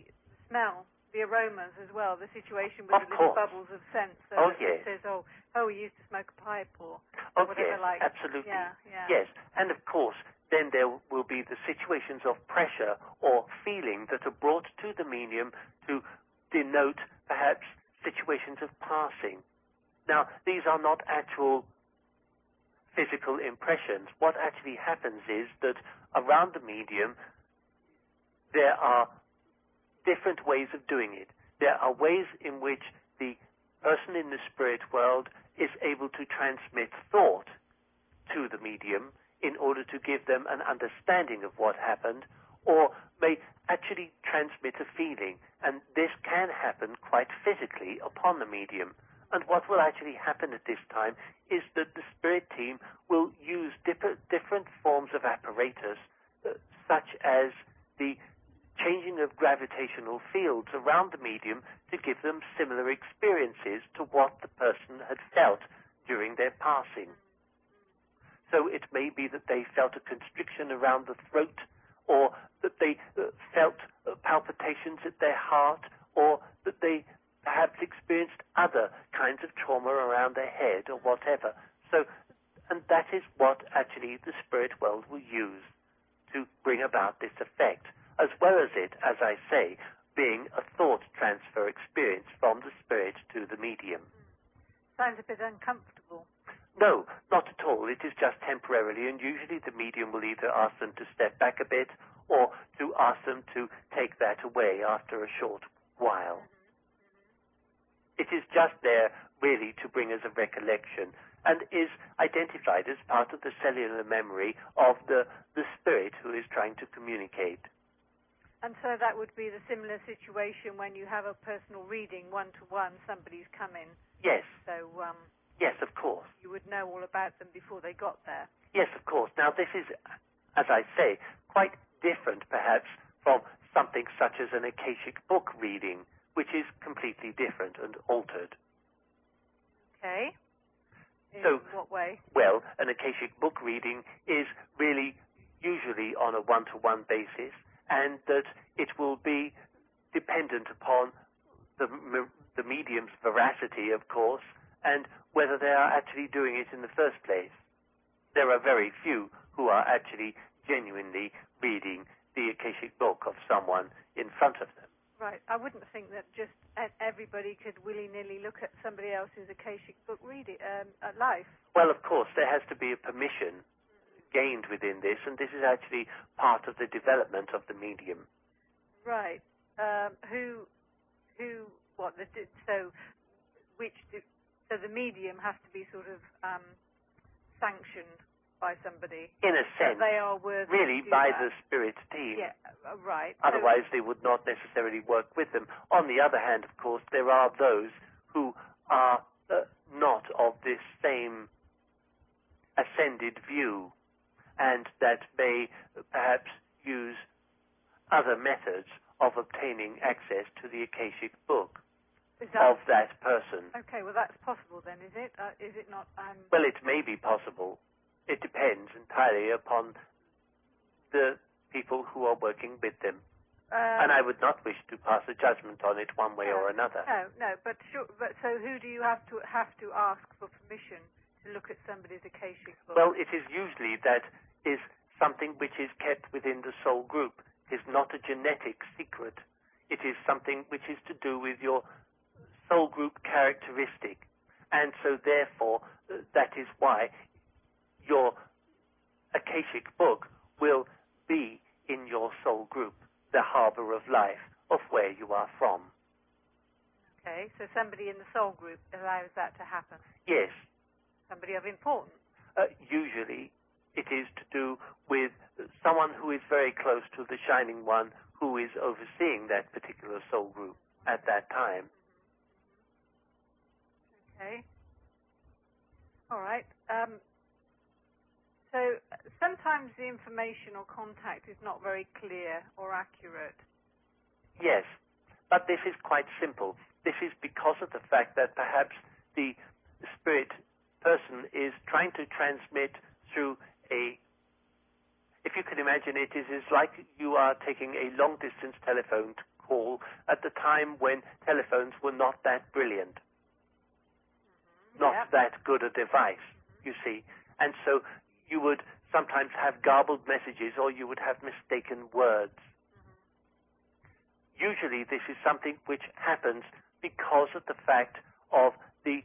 smell the aromas as well, the situation with Of the little course. bubbles of scent. So Oh, that yes. it says, oh, oh, we used to smoke a pipe or Oh, whatever yes, like. absolutely. Yeah, yeah. Yes, and of course, then there will be the situations of pressure or feeling that are brought to the medium to denote perhaps situations of passing. Now, these are not actual physical impressions. What actually happens is that around the medium, there are different ways of doing it. There are ways in which the person in the spirit world is able to transmit thought to the medium in order to give them an understanding of what happened, or may actually transmit a feeling. And this can happen quite physically upon the medium. And what will actually happen at this time is that the spirit team will use different, different forms of apparatus, uh, such as the changing of gravitational fields around the medium to give them similar experiences to what the person had felt during their passing. So it may be that they felt a constriction around the throat, or that they uh, felt uh, palpitations at their heart, or that they perhaps experienced other kinds of trauma around their head or whatever. So, and that is what actually the spirit world will use to bring about this effect, as well as it, as I say, being a thought transfer experience from the spirit to the medium. Sounds a bit uncomfortable. No, not at all. It is just temporarily, and usually the medium will either ask them to step back a bit or to ask them to take that away after a short while. It is just there, really, to bring us a recollection, and is identified as part of the cellular memory of the, the spirit who is trying to communicate. And so that would be the similar situation when you have a personal reading, one-to-one, somebody's coming. Yes. So, um, yes, of course. You would know all about them before they got there. Yes, of course. Now, this is, as I say, quite different, perhaps, from something such as an Akashic book reading, which is completely different and altered. Okay. In so, what way? Well, an Akashic book reading is really usually on a one-to-one basis, and that it will be dependent upon the, the medium's veracity, of course, and whether they are actually doing it in the first place. There are very few who are actually genuinely reading the Akashic book of someone in front of them. Right. I wouldn't think that just everybody could willy-nilly look at somebody else's Akashic book reading um, at life. Well, of course, there has to be a permission gained within this, and this is actually part of the development of the medium. Right. Um, who, who, what, the, so, which, so the medium has to be sort of um, sanctioned by somebody. In a sense. They are worthy really, to do by that. the spirit team. Yeah, uh, right. Otherwise, so, they would not necessarily work with them. On the other hand, of course, there are those who are uh, not of this same ascended view, and that may perhaps use other methods of obtaining access to the Akashic book is that, of that person. Okay, well, that's possible then, is it? Uh, is it not? Um, well, it may be possible. It depends entirely upon the people who are working with them. Um, and I would not wish to pass a judgment on it one way no, or another. No, no, but sure, but so who do you have to have to ask for permission to look at somebody's Akashic book? Well, it is usually that is something which is kept within the soul group. It is not a genetic secret. It is something which is to do with your soul group characteristic. And so therefore, uh, that is why your Akashic book will be in your soul group, the harbor of life of where you are from. Okay, so somebody in the soul group allows that to happen? Yes. Somebody of importance? Uh, usually it is to do with someone who is very close to the Shining One, who is overseeing that particular soul group at that time. Okay. All right. Um, so sometimes the information or contact is not very clear or accurate. Yes, but this is quite simple. This is because of the fact that perhaps the spirit person is trying to transmit through a, if you can imagine it, it is like you are taking a long-distance telephone call at the time when telephones were not that brilliant, mm-hmm. not yep. that good a device, mm-hmm. you see. And so you would sometimes have garbled messages, or you would have mistaken words. Mm-hmm. Usually this is something which happens because of the fact of the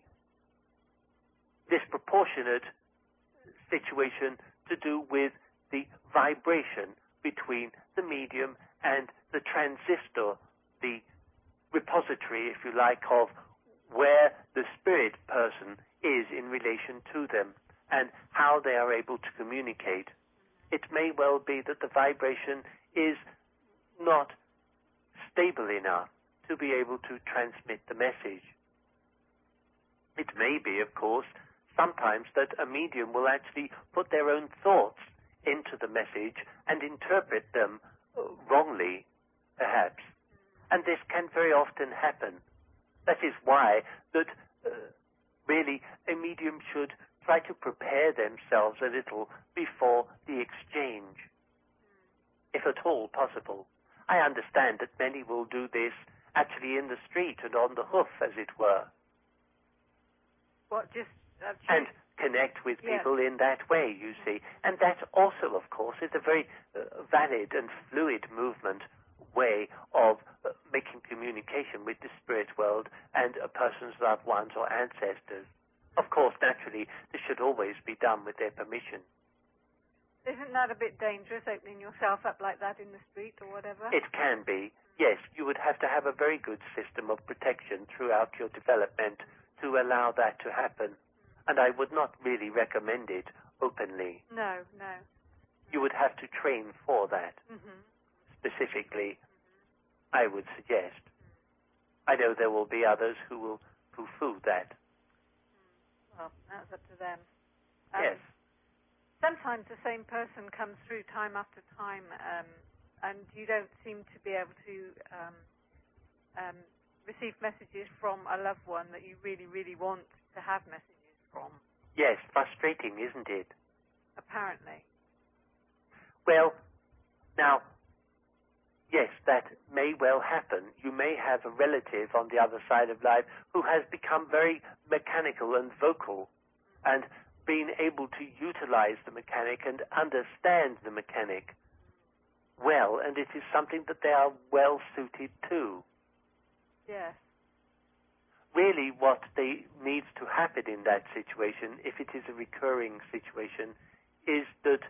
disproportionate situation to do with the vibration between the medium and the transistor, the repository, if you like, of where the spirit person is in relation to them and how they are able to communicate. It may well be that the vibration is not stable enough to be able to transmit the message. It may be, of course, sometimes that a medium will actually put their own thoughts into the message and interpret them wrongly, perhaps. And this can very often happen. That is why that uh, really a medium should try to prepare themselves a little before the exchange, if at all possible. I understand that many will do this actually in the street and on the hoof, as it were. What, just... Uh, and connect with yes. people in that way, you see. And that also, of course, is a very uh, valid and fluid movement way of uh, making communication with the spirit world and a person's loved ones or ancestors. Of course, naturally, this should always be done with their permission. Isn't that a bit dangerous, opening yourself up like that in the street or whatever? It can be. Yes, you would have to have a very good system of protection throughout your development to allow that to happen. And I would not really recommend it openly. No, no. You would have to train for that. Mm-hmm. Specifically, mm-hmm. I would suggest. Mm-hmm. I know there will be others who will poo-poo that. Well, that's up to them. Um, yes. Sometimes the same person comes through time after time, um, and you don't seem to be able to um, um, receive messages from a loved one that you really, really want to have messages from. Yes, frustrating, isn't it? Apparently. Well, now, yes, that may well happen. You may have a relative on the other side of life who has become very mechanical and vocal and been able to utilize the mechanic and understand the mechanic well, and it is something that they are well suited to. Yes. Really, what they needs to happen in that situation, if it is a recurring situation, is that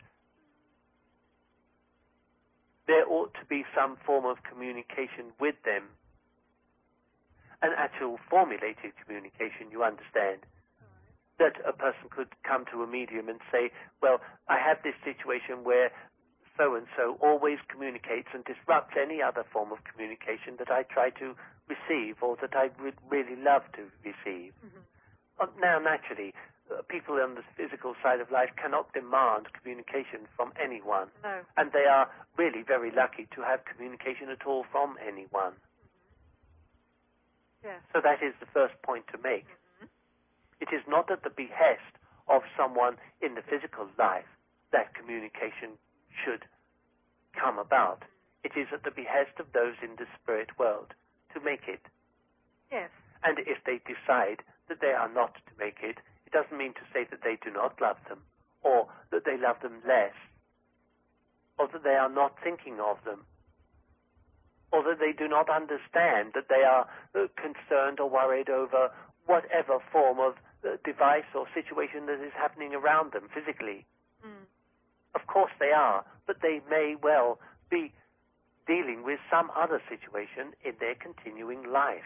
there ought to be some form of communication with them, an actual formulated communication, you understand, that a person could come to a medium and say, well, I have this situation where so-and-so always communicates and disrupts any other form of communication that I try to receive or that I would really love to receive. Mm-hmm. Uh, now, naturally, uh, people on the physical side of life cannot demand communication from anyone. No. And they are really very lucky to have communication at all from anyone. Mm-hmm. Yes. So that is the first point to make. Mm-hmm. It is not at the behest of someone in the physical life that communication should come about. It is at the behest of those in the spirit world to make it. Yes. And if they decide that they are not to make it, it doesn't mean to say that they do not love them, or that they love them less, or that they are not thinking of them, or that they do not understand that they are uh, concerned or worried over whatever form of uh, device or situation that is happening around them physically. Mm. Of course they are, but they may well be dealing with some other situation in their continuing life.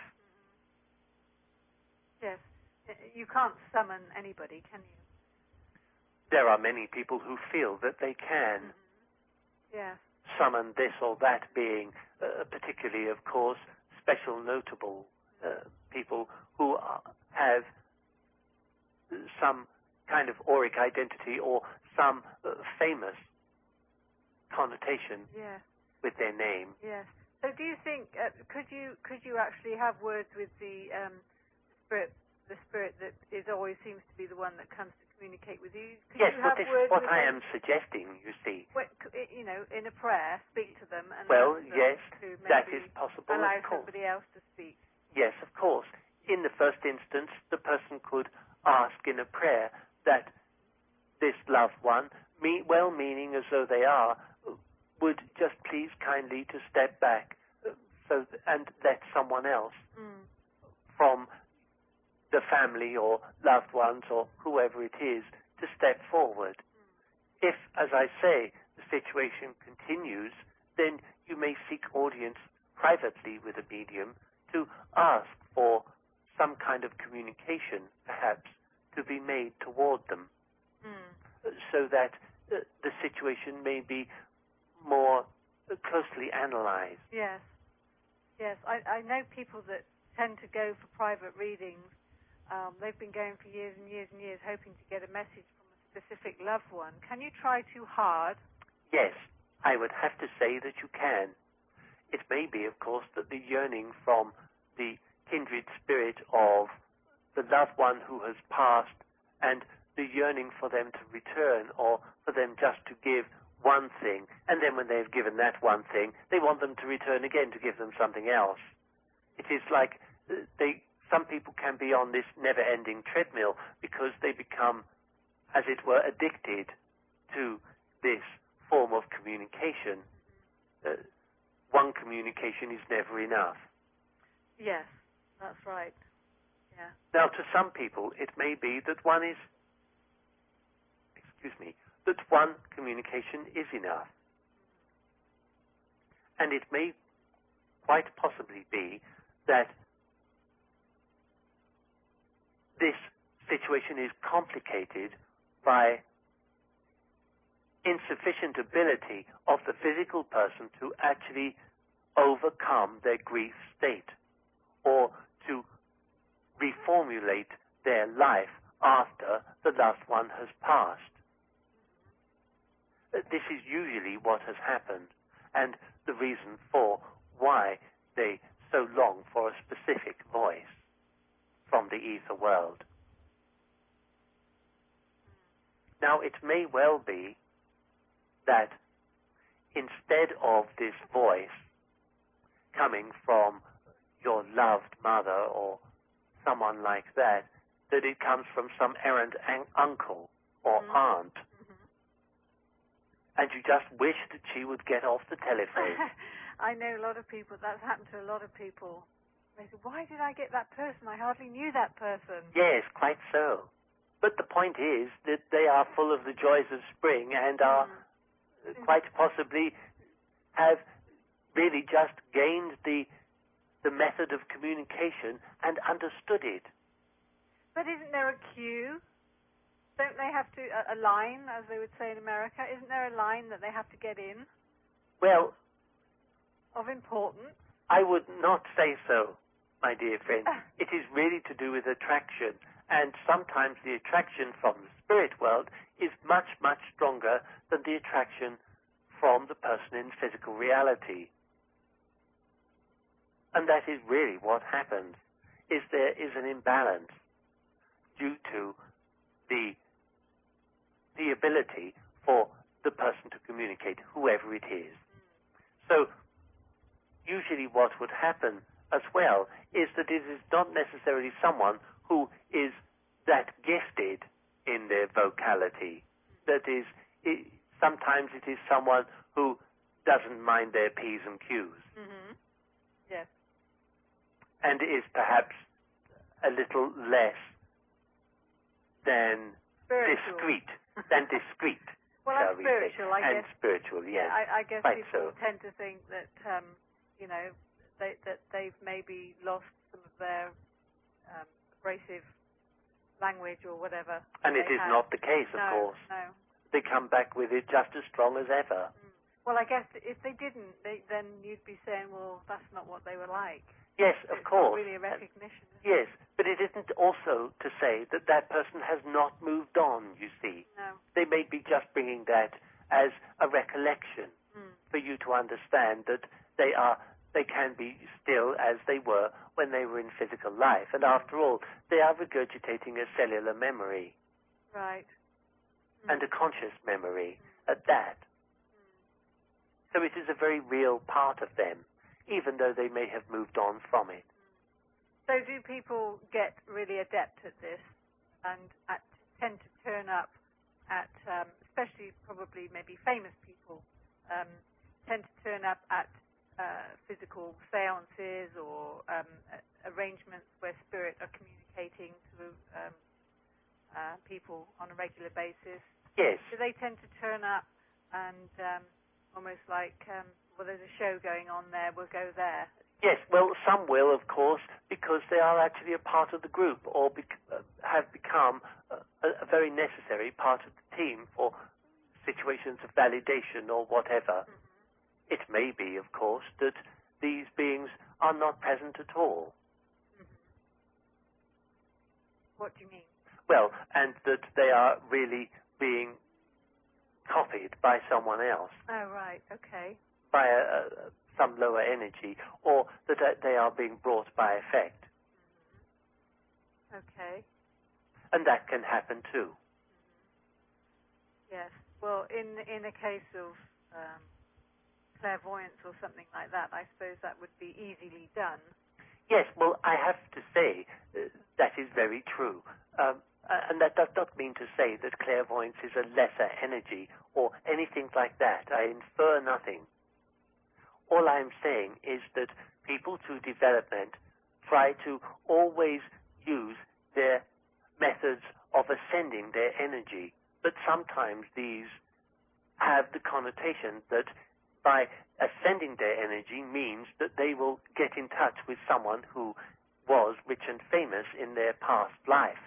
Yes. You can't summon anybody, can you? There are many people who feel that they can mm-hmm. yeah. summon this or that being, uh, particularly, of course, special notable uh, people who are, have some kind of auric identity or some uh, famous connotation yeah. with their name. Yes. So, do you think uh, could you could you actually have words with the um, spirit, the spirit that is always seems to be the one that comes to communicate with you. Could Yes, you but have this is words what with I them? am suggesting, you see. Well, c- you know, in a prayer, speak to them and Well, ask them yes, to that maybe is possible, allow of course. somebody else to speak. Yes, of course. In the first instance, the person could ask in a prayer that this loved one, me, well-meaning as though they are, would just please kindly to step back uh, so th- and let someone else Mm. from the family or loved ones or whoever it is to step forward. Mm. If, as I say, the situation continues, then you may seek audience privately with a medium to ask for some kind of communication, perhaps, to be made toward them, mm. so that uh, the situation may be more uh, closely analyzed. Yes, yes. I, I know people that tend to go for private readings. Um, they've been going for years and years and years, hoping to get a message from a specific loved one. Can you try too hard? Yes, I would have to say that you can. It may be, of course, that the yearning from the kindred spirit of the loved one who has passed and the yearning for them to return or for them just to give one thing, and then when they've given that one thing, they want them to return again to give them something else. It is like uh, they, some people can be on this never-ending treadmill because they become, as it were, addicted to this form of communication. Uh, one communication is never enough. Yes, that's right. Yeah. Now, to some people, it may be that one is, excuse me, that one communication is enough. And it may quite possibly be that this situation is complicated by insufficient ability of the physical person to actually overcome their grief state or to reformulate their life after the loved one has passed. This is usually what has happened, and the reason for why they so long for a specific voice from the ether world. Now, it may well be that instead of this voice coming from your loved mother or someone like that, that it comes from some errant an- uncle or mm-hmm. aunt, and you just wish that she would get off the telephone. I know a lot of people, that's happened to a lot of people. They say, why did I get that person? I hardly knew that person. Yes, quite so. But the point is that they are full of the joys of spring and are mm. quite possibly have really just gained the the method of communication and understood it. But isn't there a cue? Don't they have to, a, a line, as they would say in America, isn't there a line that they have to get in? Well, of importance? I would not say so, my dear friend. It is really to do with attraction, and sometimes the attraction from the spirit world is much, much stronger than the attraction from the person in physical reality. And that is really what happens, is there is an imbalance due to the the ability for the person to communicate, whoever it is. So usually what would happen as well is that it is not necessarily someone who is that gifted in their vocality. That is, it, sometimes it is someone who doesn't mind their P's and Q's. Mm-hmm. Yes. And is perhaps a little less than spiritual. discreet, than discreet. Well, shall and we spiritual, say. I and guess. spiritual, yes. I, I guess Quite people so. tend to think that, um, you know, they, that they've maybe lost some of their um, abrasive language or whatever. And it is have. not the case, of no, course. No. They come back with it just as strong as ever. Mm. Well, I guess if they didn't, they, then you'd be saying, well, that's not what they were like. Yes, so of it's course. Not really a recognition. And, yes, but it isn't also to say that that person has not moved on, you see. No. They may be just bringing that as a recollection mm. for you to understand that they are, they can be still as they were when they were in physical life. And after all, they are regurgitating a cellular memory. Right. Mm. And a conscious memory at that. So it is a very real part of them, even though they may have moved on from it. So do people get really adept at this and at, tend to turn up at, um, especially probably maybe famous people, um, tend to turn up at uh, physical seances or um, arrangements where spirit are communicating to um, uh, people on a regular basis? Yes. Do they tend to turn up and um, almost like, um, well, there's a show going on there, we'll go there? Yes, well, some will, of course, because they are actually a part of the group or bec- uh, have become a, a very necessary part of the team for situations of validation or whatever. Mm-hmm. It may be, of course, that these beings are not present at all. Mm-hmm. What do you mean? Well, and that they are really being copied by someone else. Oh, right, okay. By a, a, some lower energy, or that they are being brought by effect. Mm-hmm. Okay. And that can happen too. Mm-hmm. Yes. Well, in in a case of um, clairvoyance or something like that, I suppose that would be easily done. Yes. Well, I have to say uh, that is very true. Um, and that does not mean to say that clairvoyance is a lesser energy or anything like that. I infer nothing. All I'm saying is that people through development try to always use their methods of ascending their energy, but sometimes these have the connotation that by ascending their energy means that they will get in touch with someone who was rich and famous in their past life,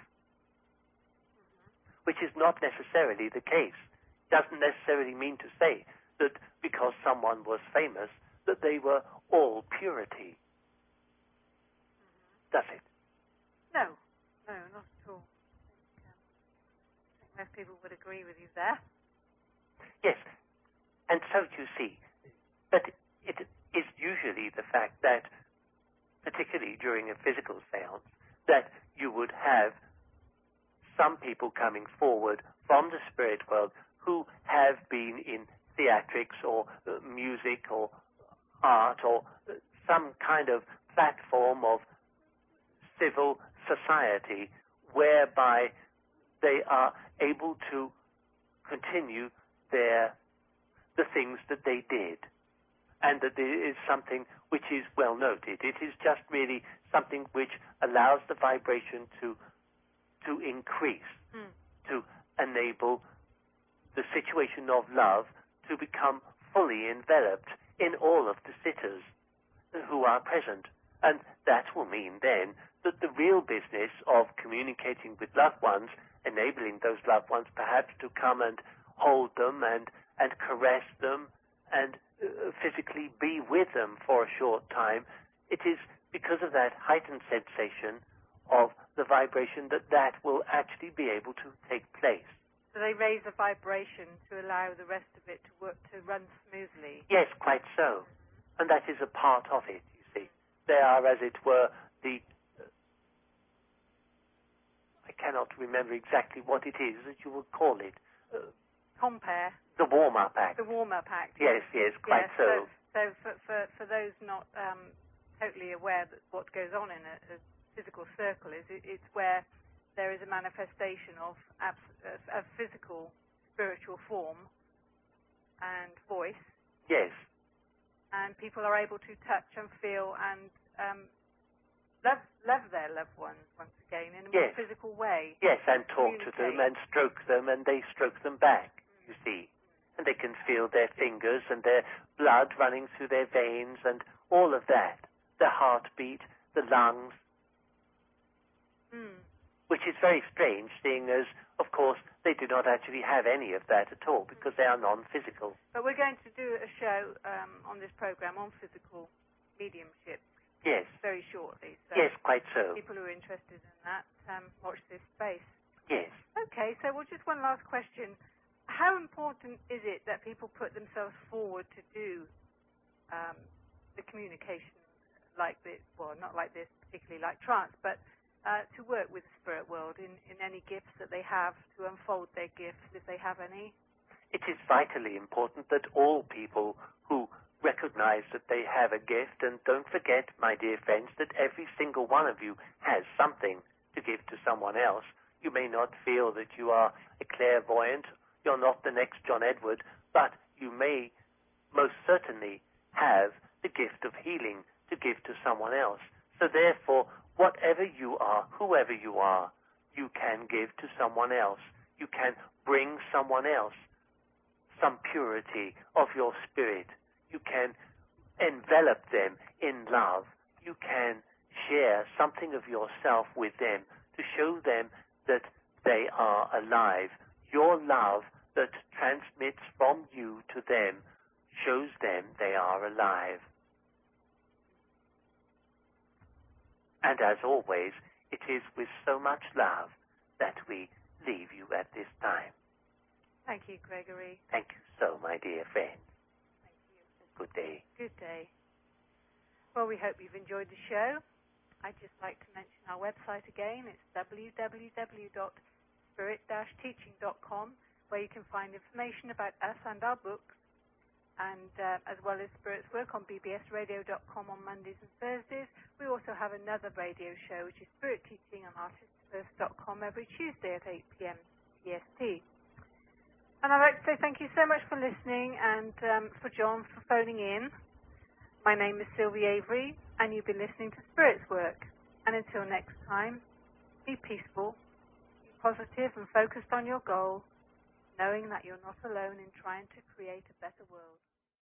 which is not necessarily the case. It doesn't necessarily mean to say that because someone was famous that they were all purity. Mm-hmm. Does it? No, no, not at all. I think, um, I think most people would agree with you there. Yes, and so you see, but it is usually the fact that, particularly during a physical seance, that you would have some people coming forward from the spirit world who have been in theatrics or uh, music or art or some kind of platform of civil society whereby they are able to continue their the things that they did, and that there is something which is well noted. It is just really something which allows the vibration to to increase, mm. to enable the situation of love to become fully enveloped in all of the sitters who are present. And that will mean then that the real business of communicating with loved ones, enabling those loved ones perhaps to come and hold them and, and caress them and uh, physically be with them for a short time, it is because of that heightened sensation of the vibration that that will actually be able to take place. So they raise a vibration to allow the rest of it to work, to run smoothly? Yes, quite so. And that is a part of it, you see. They are, as it were, the... Uh, I cannot remember exactly what it is that you would call it. Uh, Compare. The warm-up act. The warm-up act. Yes, yes, quite yes, so. So, so for, for, for those not um, totally aware that what goes on in a, a physical circle is it, it's where there is a manifestation of abs- a physical, spiritual form and voice. Yes. And people are able to touch and feel and um, love, love their loved ones once again in a more yes. physical way. Yes, and talk to them and stroke them, and they stroke them back, mm. you see. And they can feel their fingers and their blood running through their veins and all of that. The heartbeat, the lungs. Mm. Which is very strange, seeing as, of course, they do not actually have any of that at all because they are non-physical. But we're going to do a show um, on this program on physical mediumship. Yes. Very shortly. So yes, quite so. People who are interested in that, um, watch this space. Yes. Okay, so well, just one last question. How important is it that people put themselves forward to do um, the communication like this? Well, not like this, particularly like trance, but uh, to work with the spirit world in, in any gifts that they have, to unfold their gifts if they have any? It is vitally important that all people who recognize that they have a gift, and don't forget, my dear friends, that every single one of you has something to give to someone else. You may not feel that you are a clairvoyant, you're not the next John Edward, but you may most certainly have the gift of healing to give to someone else. So therefore, whatever you are, whoever you are, you can give to someone else. You can bring someone else some purity of your spirit. You can envelop them in love. You can share something of yourself with them to show them that they are alive. Your love that transmits from you to them shows them they are alive. And as always, it is with so much love that we leave you at this time. Thank you, Gregory. Thank you so, my dear friends. Thank you. Good day. Good day. Well, we hope you've enjoyed the show. I'd just like to mention our website again. It's w w w dot spirit dash teaching dot com, where you can find information about us and our books, and uh, as well as Spirit's work on b b s radio dot com on Mondays and Thursdays. We also have another radio show, which is Spirit Teaching on artists first dot com every Tuesday at eight p m P S T. And I'd like to say thank you so much for listening, and um, for John for phoning in. My name is Sylvie Avery, and you've been listening to Spirit's work. And until next time, be peaceful, be positive and focused on your goal, knowing that you're not alone in trying to create a better world.